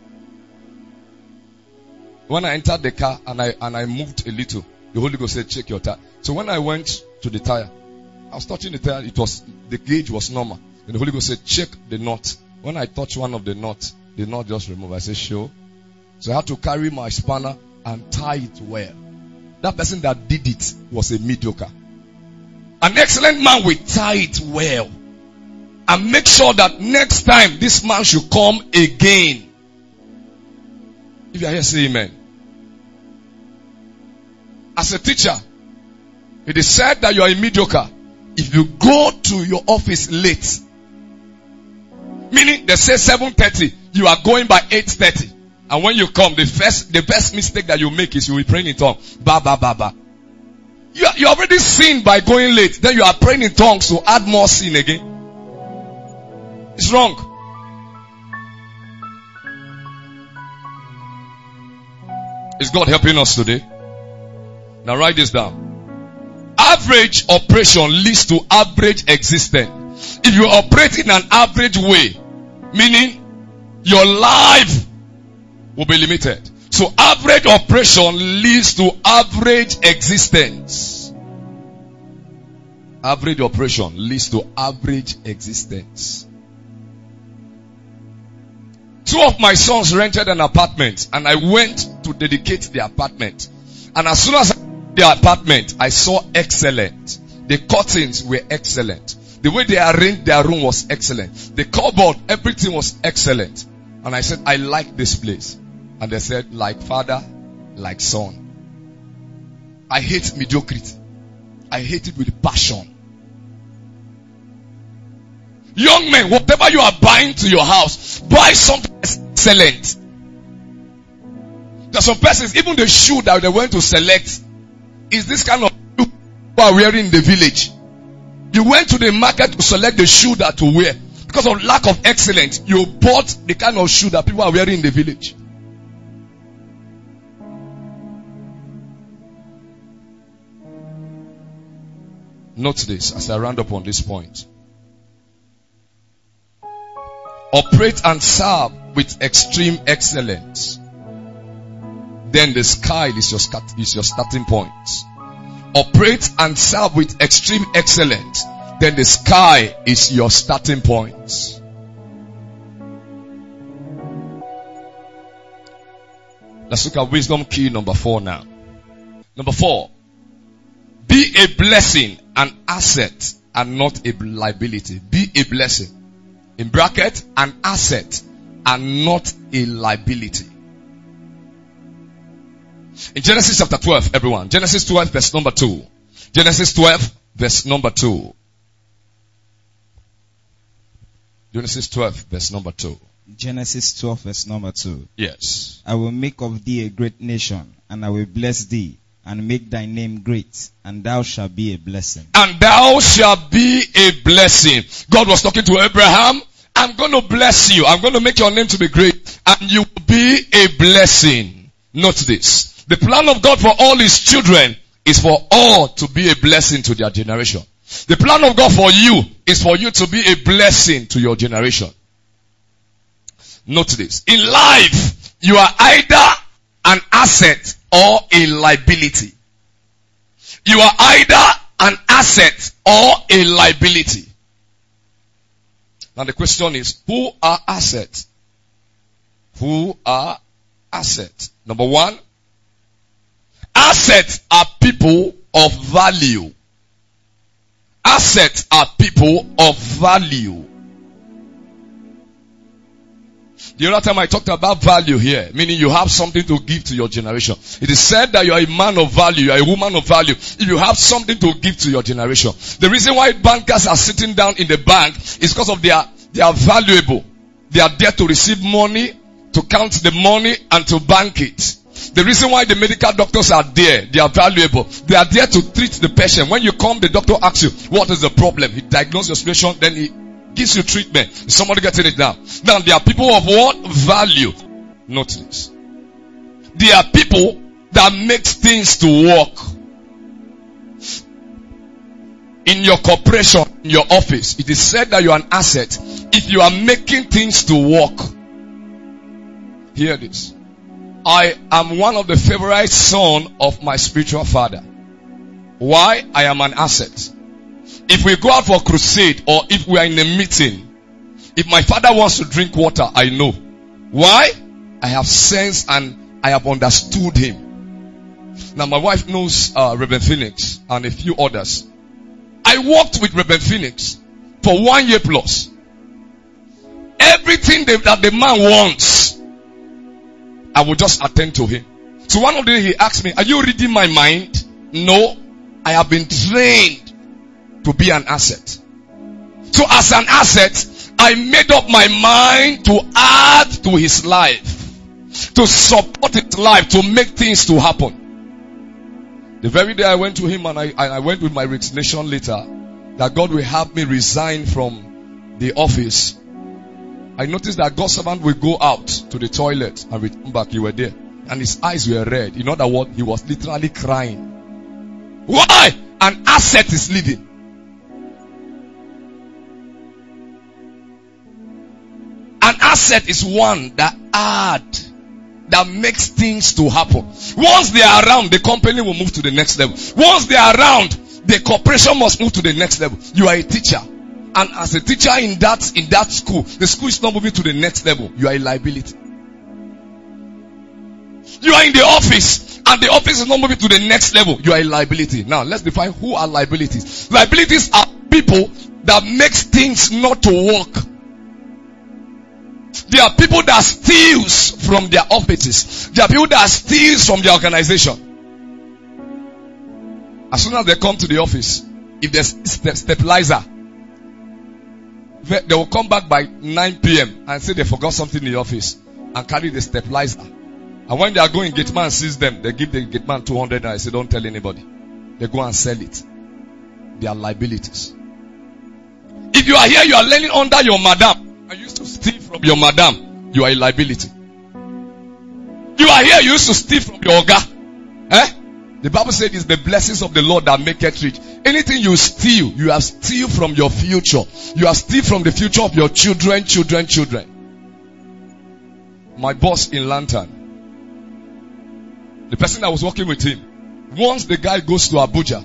When I entered the car and I moved a little, the Holy Ghost said, check your tire. So when I went to the tire, I was touching the tire, the gauge was normal. And the Holy Ghost said, check the knot. When I touched one of the knots, the knot just removed. I said, sure. So I had to carry my spanner and tie it well. That person that did it was a mediocre. An excellent man will tie it well and make sure that next time this man should come again. If you are here, say amen. As a teacher, it is said that you are a mediocre if you go to your office late. Meaning they say 7:30, you are going by 8:30. And when you come, the best mistake that you make is you will pray in tongues. Ba ba ba ba. You already sinned by going late. Then you are praying in tongues to add more sin again. It's wrong. Is God helping us today? Now write this down. Average operation leads to average existence. If you operate in an average way, meaning your life will be limited. So average operation leads to average existence. Average operation leads to average existence. Two of my sons rented an apartment and I went to dedicate the apartment. And as soon as I entered the apartment, I saw excellent. The curtains were excellent. The way they arranged their room was excellent. The cupboard, everything was excellent. And I said, I like this place. And they said, like father, like son. I hate mediocrity. I hate it with passion. Young men, whatever you are buying to your house, buy something excellent. There are some persons, even the shoe that they went to select is this kind of shoe you are wearing in the village. You went to the market to select the shoe that to wear. Because of lack of excellence, you bought the kind of shoe that people are wearing in the village. Note this as I round up on this point. Operate and serve with extreme excellence. Then the sky is your starting point. Operate and serve with extreme excellence. Then the sky is your starting point. Let's look at wisdom key number 4 now. Number 4. Be a blessing, an asset, and not a liability. Be a blessing. In bracket, an asset, and not a liability. In Genesis chapter 12, everyone. Genesis 12 verse number 2. Genesis 12 verse number 2. Genesis 12 verse number 2. Genesis 12 verse number 2. Yes. I will make of thee a great nation, and I will bless thee, and make thy name great, and thou shalt be a blessing. And thou shalt be a blessing. God was talking to Abraham. I'm going to bless you. I'm going to make your name to be great, and you will be a blessing. Note this. The plan of God for all his children is for all to be a blessing to their generation. The plan of God for you is for you to be a blessing to your generation. Note this. In life, you are either an asset or a liability. You are either an asset or a liability. Now the question is, who are assets? Who are assets? Number 1, assets are people of value. Assets are people of value. The other time I talked about value here, meaning you have something to give to your generation. It is said that you are a man of value, you are a woman of value, if you have something to give to your generation. The reason why bankers are sitting down in the bank is because of they are valuable. They are there to receive money, to count the money, and to bank it. The reason why the medical doctors are there, they are valuable. They are there to treat the patient. When you come, the doctor asks you, what is the problem? He diagnoses your situation, then he gives you treatment. Is somebody getting it now? Now, there are people of what? Value. Note this. There are people that make things to work. In your corporation, in your office, it is said that you are an asset if you are making things to work. Hear this. I am one of the favorite sons of my spiritual father. Why? I am an asset. If we go out for a crusade or if we are in a meeting, if my father wants to drink water, I know. Why? I have sensed and I have understood him. Now my wife knows Reverend Phoenix and a few others. I worked with Reverend Phoenix for 1 year plus. Everything that the man wants, I will just attend to him. So one of the days he asked me, are you reading my mind? No. I have been trained to be an asset. So as an asset, I made up my mind to add to his life, to support his life, to make things to happen. The very day I went to him and I went with my resignation letter that God will have me resign from the office. I noticed that God's servant will go out to the toilet and return back. You were there. And his eyes were red. In other words, he was literally crying. Why? An asset is leaving. An asset is one that makes things to happen. Once they are around, the company will move to the next level. Once they are around, the corporation must move to the next level. You are a teacher. And as a teacher in that school, the school is not moving to the next level. You are a liability. You are in the office, and the office is not moving to the next level. You are a liability. Now, let's define who are liabilities. Liabilities are people that makes things not to work. There are people that steals from their offices. There are people that steals from their organization. As soon as they come to the office, if there's stabilizer, they will come back by 9 p.m. and say they forgot something in the office and carry the stabilizer. And when they are going, gate man sees them. They give the gate man 200 and I say, don't tell anybody. They go and sell it. They are liabilities. If you are here, you are learning under your madam. I used to steal from your madam. You are a liability. You are here, you used to steal from your oga. The Bible said it's the blessings of the Lord that make it rich. Anything you steal, you have steal from your future. You have steal from the future of your children. My boss in Lantern, the person that was working with him, once the guy goes to Abuja,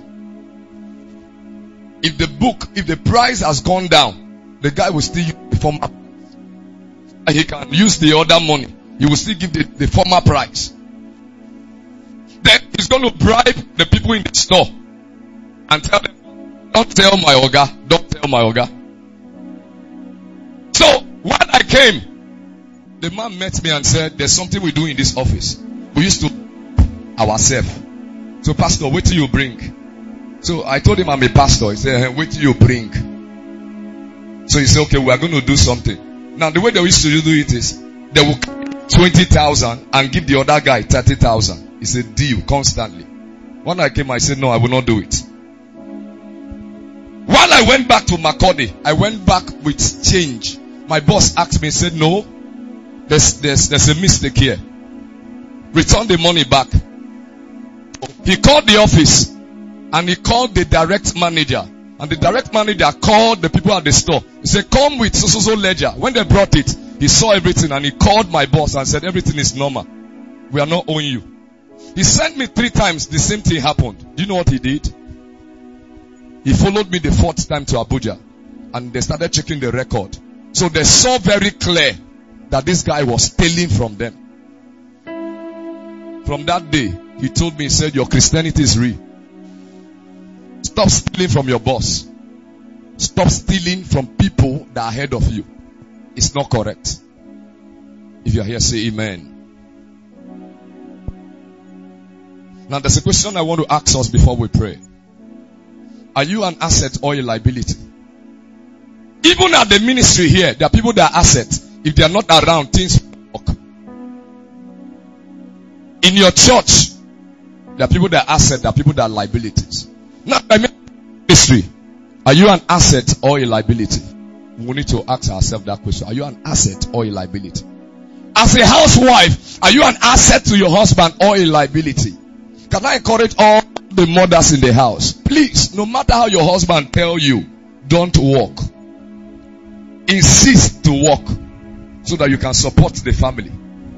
if the price has gone down, the guy will still use the former. And he can use the other money. He will still give the former price. Then he's going to bribe the people in the store and tell them, don't tell my oga. So when I came, the man met me and said, there's something we do in this office. We used to ourselves. So pastor, what do you bring? So I told him I'm a pastor. He said, what do you bring? So he said, okay, we are going to do something. Now the way they used to do it is, they will 20,000 and give the other guy 30,000. It's a deal constantly. When I came, I said, no, I will not do it. While I went back to Makurdi, I went back with change. My boss asked me, said, no, there's a mistake here. Return the money back. He called the office and he called the direct manager. And the direct manager called the people at the store. He said, come with so ledger. When they brought it, he saw everything and he called my boss and said, everything is normal. We are not owing you. He sent me 3 times. The same thing happened. Do you know what he did? He followed me the 4th time to Abuja. And they started checking the record. So they saw very clear that this guy was stealing from them. From that day, he told me, he said, your Christianity is real. Stop stealing from your boss. Stop stealing from people that are ahead of you. It's not correct. If you are here, say amen. Now there's a question I want to ask us before we pray. Are you an asset or a liability? Even at the ministry here, there are people that are assets. If they are not around, things work. In your church, there are people that are assets, there are people that are liabilities. Now, I mean, ministry, are you an asset or a liability? We need to ask ourselves that question. Are you an asset or a liability? As a housewife, are you an asset to your husband or a liability? Can I encourage all the mothers in the house? Please, no matter how your husband tell you, don't walk. Insist to walk so that you can support the family.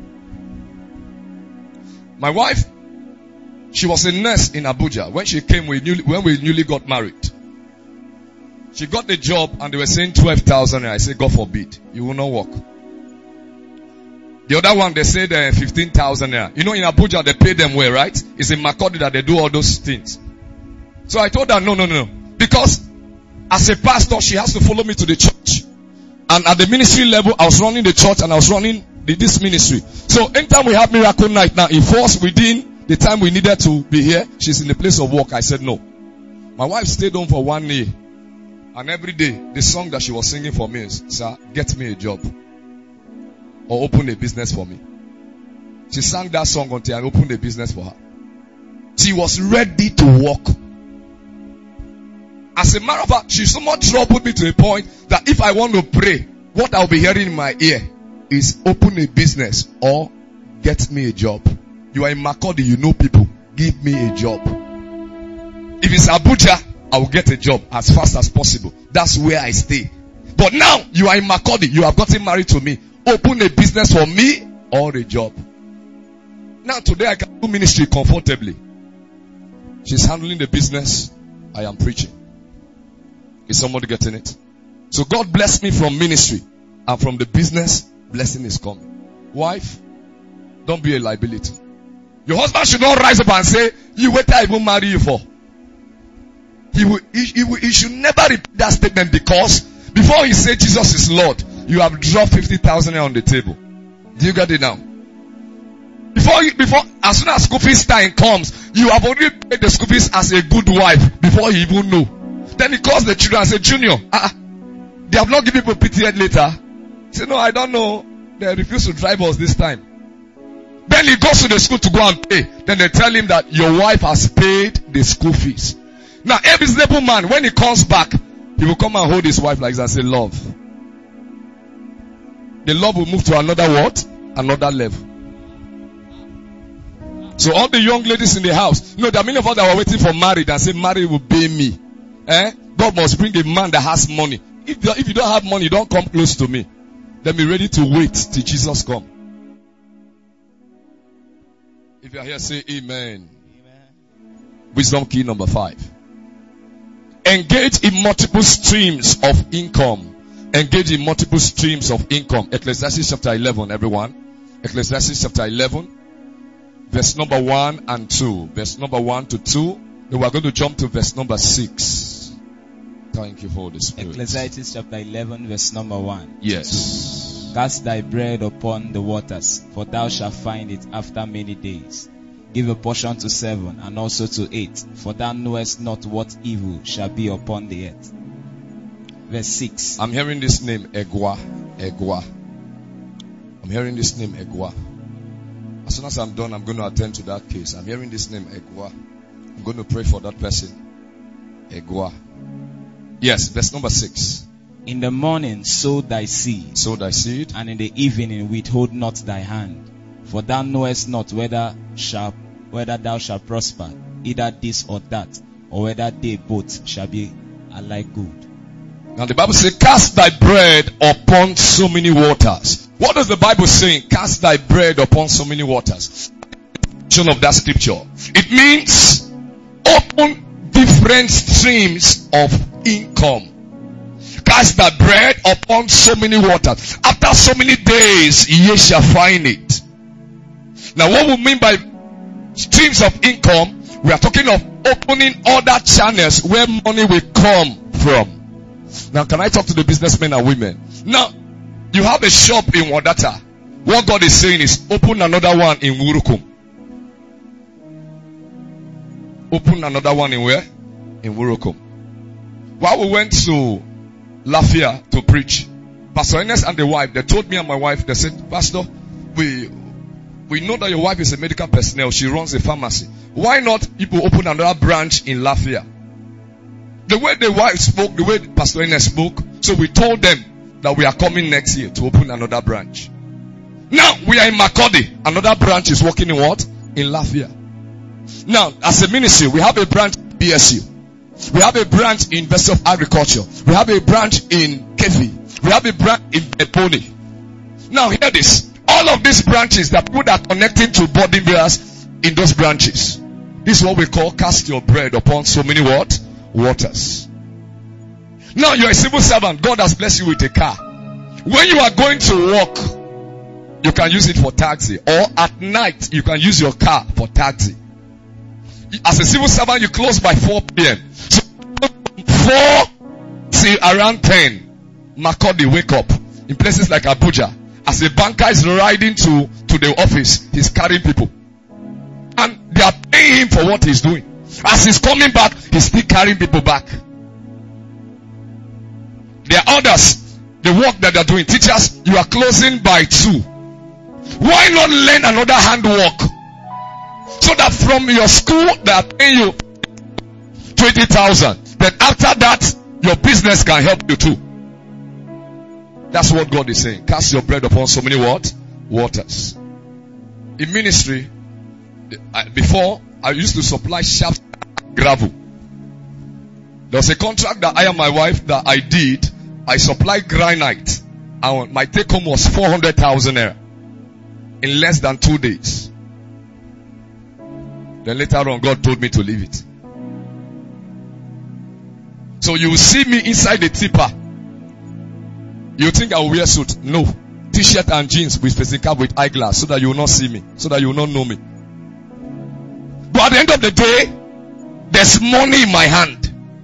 My wife, she was a nurse in Abuja. When she came, when we newly got married, she got the job and they were saying 12,000. I said, God forbid, you will not work. The other one, they said 15,000. You know, in Abuja, they pay them well, right? It's in Makurdi that they do all those things. So I told her, no. Because as a pastor, she has to follow me to the church. And at the ministry level, I was running the church and I was running this ministry. So anytime we have miracle night now, it falls within the time we needed to be here. She's in the place of work. I said no. My wife stayed home for 1 year. And every day, the song that she was singing for me is, sir, get me a job. Or open a business for me. She sang that song until I opened a business for her. She was ready to work. As a matter of fact, she so much troubled me to a point that if I want to pray, what I'll be hearing in my ear is open a business or get me a job. You are in Makurdi, you know people. Give me a job. If it's Abuja, I will get a job as fast as possible. That's where I stay. But now, you are in Makurdi, you have gotten married to me. Open a business for me or a job. Now today I can do ministry comfortably. She's handling the business. I am preaching. Is somebody getting it? So God blessed me from ministry, and from the business, blessing is coming. Wife, don't be a liability. Your husband should not rise up and say, you wait till I even marry you for. He should never repeat that statement, because before he say Jesus is Lord, you have dropped 50,000 on the table. Do you get it now? Before, as soon as school fees time comes, you have already paid the school fees as a good wife before he even know. Then he calls the children and say, Junior, they have not given people PTN later. He say, no, I don't know. They refuse to drive us this time. Then he goes to the school to go and pay. Then they tell him that your wife has paid the school fees. Now, a reasonable man, when he comes back, he will come and hold his wife like that and say, love. The love will move to another what? Another level. So all the young ladies in the house, there are many of us that were waiting for marriage and say, marriage will pay me. God must bring a man that has money. If you don't have money, don't come close to me. Then be ready to wait till Jesus comes. If you are here, say amen. Wisdom key number 5. Engage in multiple streams of income. Engage in multiple streams of income. Ecclesiastes chapter 11, everyone. Ecclesiastes chapter 11, verse number 1 and 2. Verse number 1 to 2. Then we are going to jump to verse number 6. Thank you for the Spirit. Ecclesiastes chapter 11, verse number 1. Yes. Cast thy bread upon the waters, for thou shalt find it after many days. Give a portion to 7, and also to 8, for thou knowest not what evil shall be upon the earth. Verse 6. I'm hearing this name, Egwa. I'm hearing this name, Egwa. As soon as I'm done, I'm going to attend to that case. I'm hearing this name, Egwa. I'm going to pray for that person. Egwa. Yes, verse number 6. In the morning sow thy seed. Sow thy seed. And in the evening withhold not thy hand. For thou knowest not whether thou shalt prosper, either this or that, or whether they both shall be alike good. Now the Bible says, cast thy bread upon so many waters. What does the Bible say? Cast thy bread upon so many waters. Of that scripture. It means open different streams of income. Cast thy bread upon so many waters. After so many days, ye shall find it. Now what we mean by streams of income, we are talking of opening other channels where money will come from. Now can I talk to the businessmen and women? Now, you have a shop in Wadata. What God is saying is, open another one in Wurukum. Open another one in where? In Wurukum. While we went to Lafia to preach, Pastor Ernest and the wife, they told me and my wife, they said, Pastor, we know that your wife is a medical personnel. She runs a pharmacy. Why not people open another branch in Lafia? The way the wife spoke, the way Pastor Ernest spoke, so we told them that we are coming next year to open another branch. Now, we are in Makodi. Another branch is working in what? In Lafia. Now, as a ministry, we have a branch in BSU. We have a branch in University of Agriculture. We have a branch in Kefi. We have a branch in Eponi. Now, hear this. All of these branches, that people that are connecting to body bearers in those branches. This is what we call cast your bread upon so many what? Waters. Now you're a civil servant. God has blessed you with a car. When you are going to work, you can use it for taxi. Or at night, you can use your car for taxi. As a civil servant, you close by 4 p.m. So 4 till around 10, Makodi wake up. In places like Abuja, as a banker is riding to the office, he's carrying people. And they are paying him for what he's doing. As he's coming back, he's still carrying people back. There are others, the work that they're doing. Teachers, you are closing by 2. Why not learn another handwork? So that from your school, they are paying you 20,000. Then after that, your business can help you too. That's what God is saying. Cast your bread upon so many what? Waters. In ministry, before, I used to supply shaft gravel. There was a contract that I and my wife that I did. I supplied granite. And my take home was 400,000 naira in less than 2 days. Then later on, God told me to leave it. So you will see me inside the tipper You think I will wear suit? No. T-shirt and jeans with facing cap with eyeglass so that you will not see me, so that you will not know me. But at the end of the day, there's money in my hand.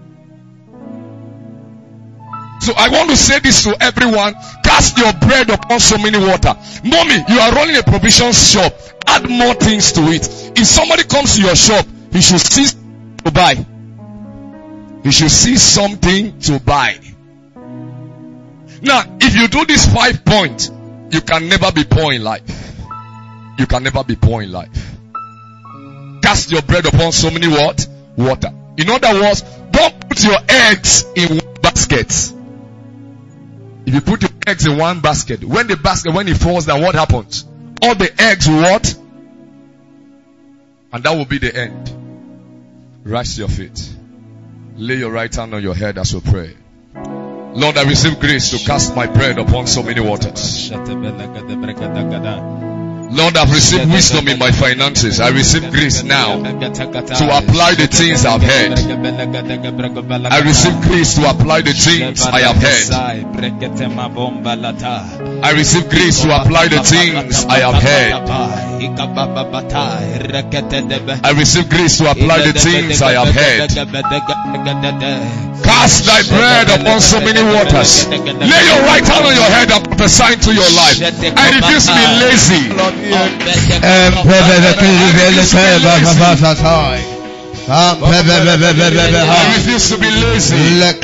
So I want to say this to everyone. Cast your bread upon so many water. Mommy, you are running a provision shop. Add more things to it. If somebody comes to your shop, he should see to buy. He should see something to buy. Now, if you do this 5 points, you can never be poor in life. You can never be poor in life. Cast your bread upon so many what? Water. In other words, don't put your eggs in one basket. If you put your eggs in one basket, when it falls down, what happens? All the eggs will what? And that will be the end. Rise to your feet. Lay your right hand on your head as we pray. Lord, I receive grace to cast my bread upon so many waters. Lord, I've received wisdom in my finances. I receive grace now to apply the things I've heard. I receive grace to apply the things I have heard. I receive grace to apply the things I have heard. I receive grace to apply the things I have heard. Cast thy bread upon so many waters. Lay your right hand on your head and prophesy to your life. I refuse to be lazy. I refuse to be lazy.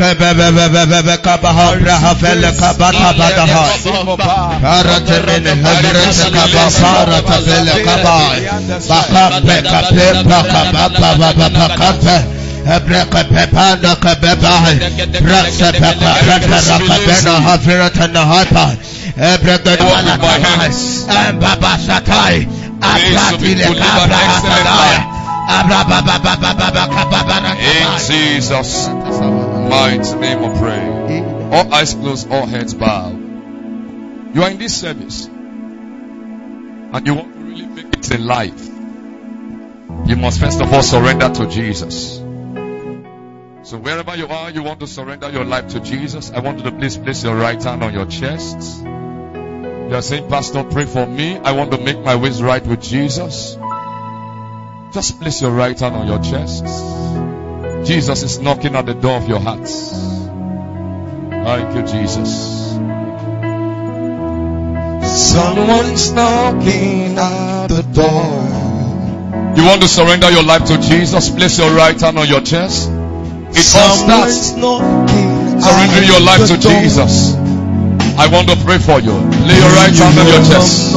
In Jesus' mighty name of prayer. All eyes closed, all heads bowed. You are in this service and you want to really make it in life. You must first of all surrender to Jesus. So wherever you are, you want to surrender your life to Jesus. I want you to please place your right hand on your chest. You are saying, Pastor, pray for me. I want to make my ways right with Jesus. Just place your right hand on your chest. Jesus is knocking at the door of your heart. Thank you, Jesus. Someone's knocking at the door. You want to surrender your life to Jesus? Place your right hand on your chest. It all starts surrendering your life to Jesus. I want to pray for you. Lay your right hand on your chest.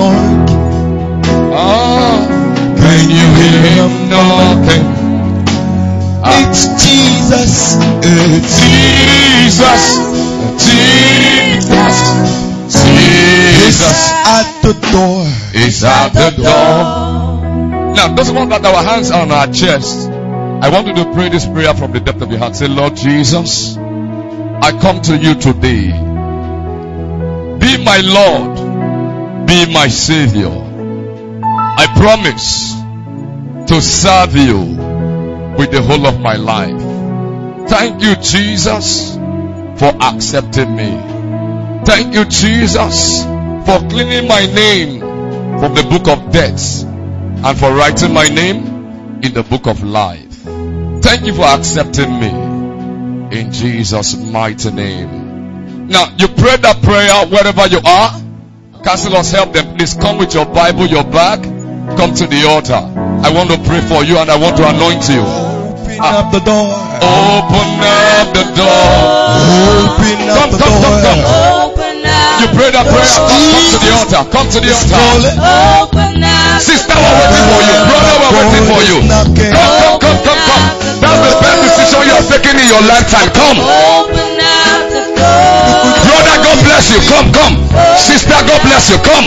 Can you hear him knocking? It's Jesus. It's Jesus. Jesus. Jesus. At the door. He's at the door. Now, those ones that our hands are on our chest, I want you to pray this prayer from the depth of your heart. Say, Lord Jesus, I come to you today. Be my Lord. Be my Savior. I promise to serve you with the whole of my life. Thank you, Jesus, for accepting me. Thank you, Jesus, for cleaning my name from the book of death and for writing my name in the book of life. Thank you for accepting me in Jesus' mighty name. Now, you pray that prayer wherever you are. Counselors, help them. Please come with your Bible, your bag. Come to the altar. I want to pray for you and I want to anoint you. Open up the door. Open up the door. Open up the door. Open up. You pray that prayer. Come to the altar. Come to the altar. Open up. Sister, we're waiting for you. Brother, we're waiting for you. Come. That's the best decision you have taken in your lifetime. Come. Open up the door. Brother, God bless you. Come. Sister, God bless you. Come.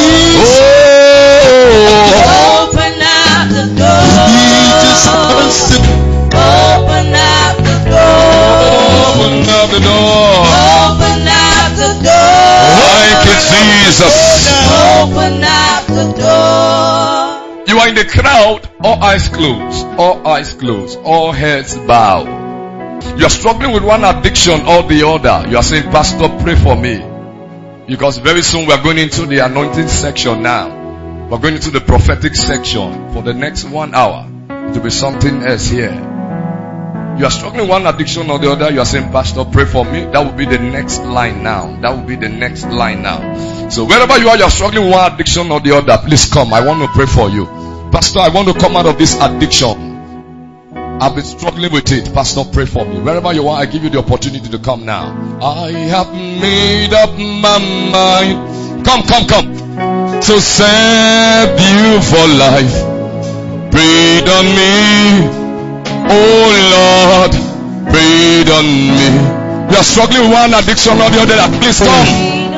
Open up the door. He just wants to open up the door. Open up the door. Open up the door. Thank you, Jesus. Open up the door. You are in the crowd, all eyes closed, all eyes closed, all heads bowed. You are struggling with one addiction or the other. You are saying, Pastor, pray for me. Because very soon we are going into the anointing section now. We're going into the prophetic section for the next 1 hour. It will be something else here. You are struggling one addiction or the other. You are saying, Pastor, pray for me. That will be the next line now. That will be the next line now. So wherever you are struggling one addiction or the other, please come. I want to pray for you. Pastor, I want to come out of this addiction. I've been struggling with it. Pastor, pray for me. Wherever you are, I give you the opportunity to come now. I have made up my mind. Come. To serve you for life. Breathe on me. Oh Lord, breathe on me. You are struggling with one addiction or the other. Please come.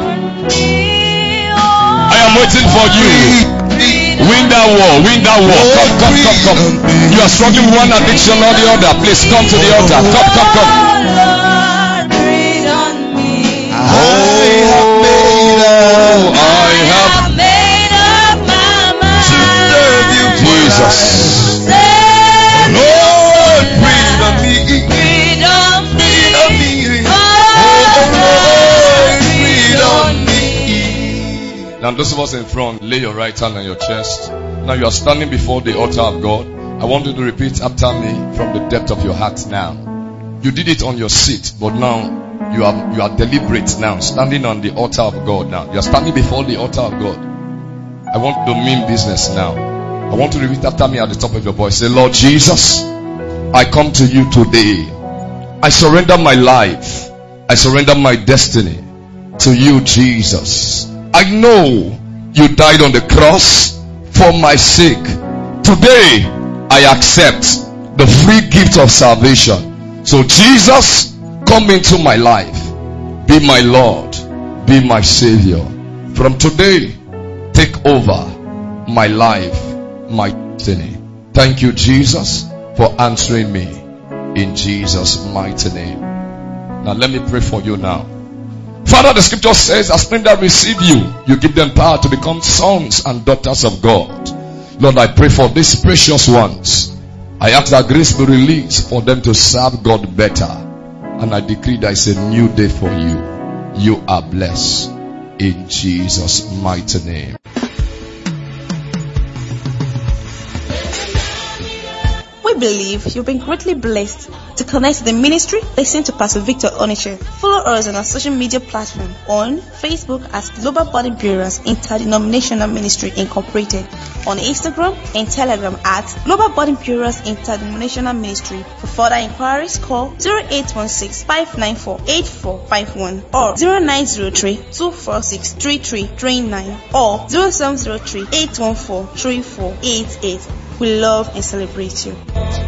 I am waiting for you. Win that war. Come. You are struggling with one addiction or the other. Please come to the altar. Come. I have made up my mind to serve you, Jesus. Lord, breathe on me. Breathe on me. Now, those of us in front, lay your right hand on your chest. Now you are standing before the altar of God. I want you to repeat after me from the depth of your heart now. You did it on your seat, but now you are deliberate now, standing on the altar of God now. You are standing before the altar of God. I want to mean business now. I want to repeat after me at the top of your voice. Say, Lord Jesus, I come to you today. I surrender my life. I surrender my destiny to you, Jesus. I know you died on the cross for my sake. Today, I accept the free gift of salvation. So Jesus, come into my life. Be my Lord. Be my Savior. From today, take over my life, my destiny. Thank you, Jesus, for answering me in Jesus' mighty name. Now let me pray for you now. Father, the scripture says, as many that receive you, you give them power to become sons and daughters of God. Lord, I pray for these precious ones. I ask that grace be released for them to serve God better. And I decree that it's a new day for you. You are blessed in Jesus' mighty name. We believe you've been greatly blessed. To connect to the ministry, listen to Pastor Victor Oniche. Follow us on our social media platform on Facebook as Global Body Bearers Interdenominational Ministry Incorporated, on Instagram and Telegram at Global Body Bearers Interdenominational Ministry. For further inquiries, call 0816-594-8451 or 0903-246-3339 or 0703-814-3488. We love and celebrate you.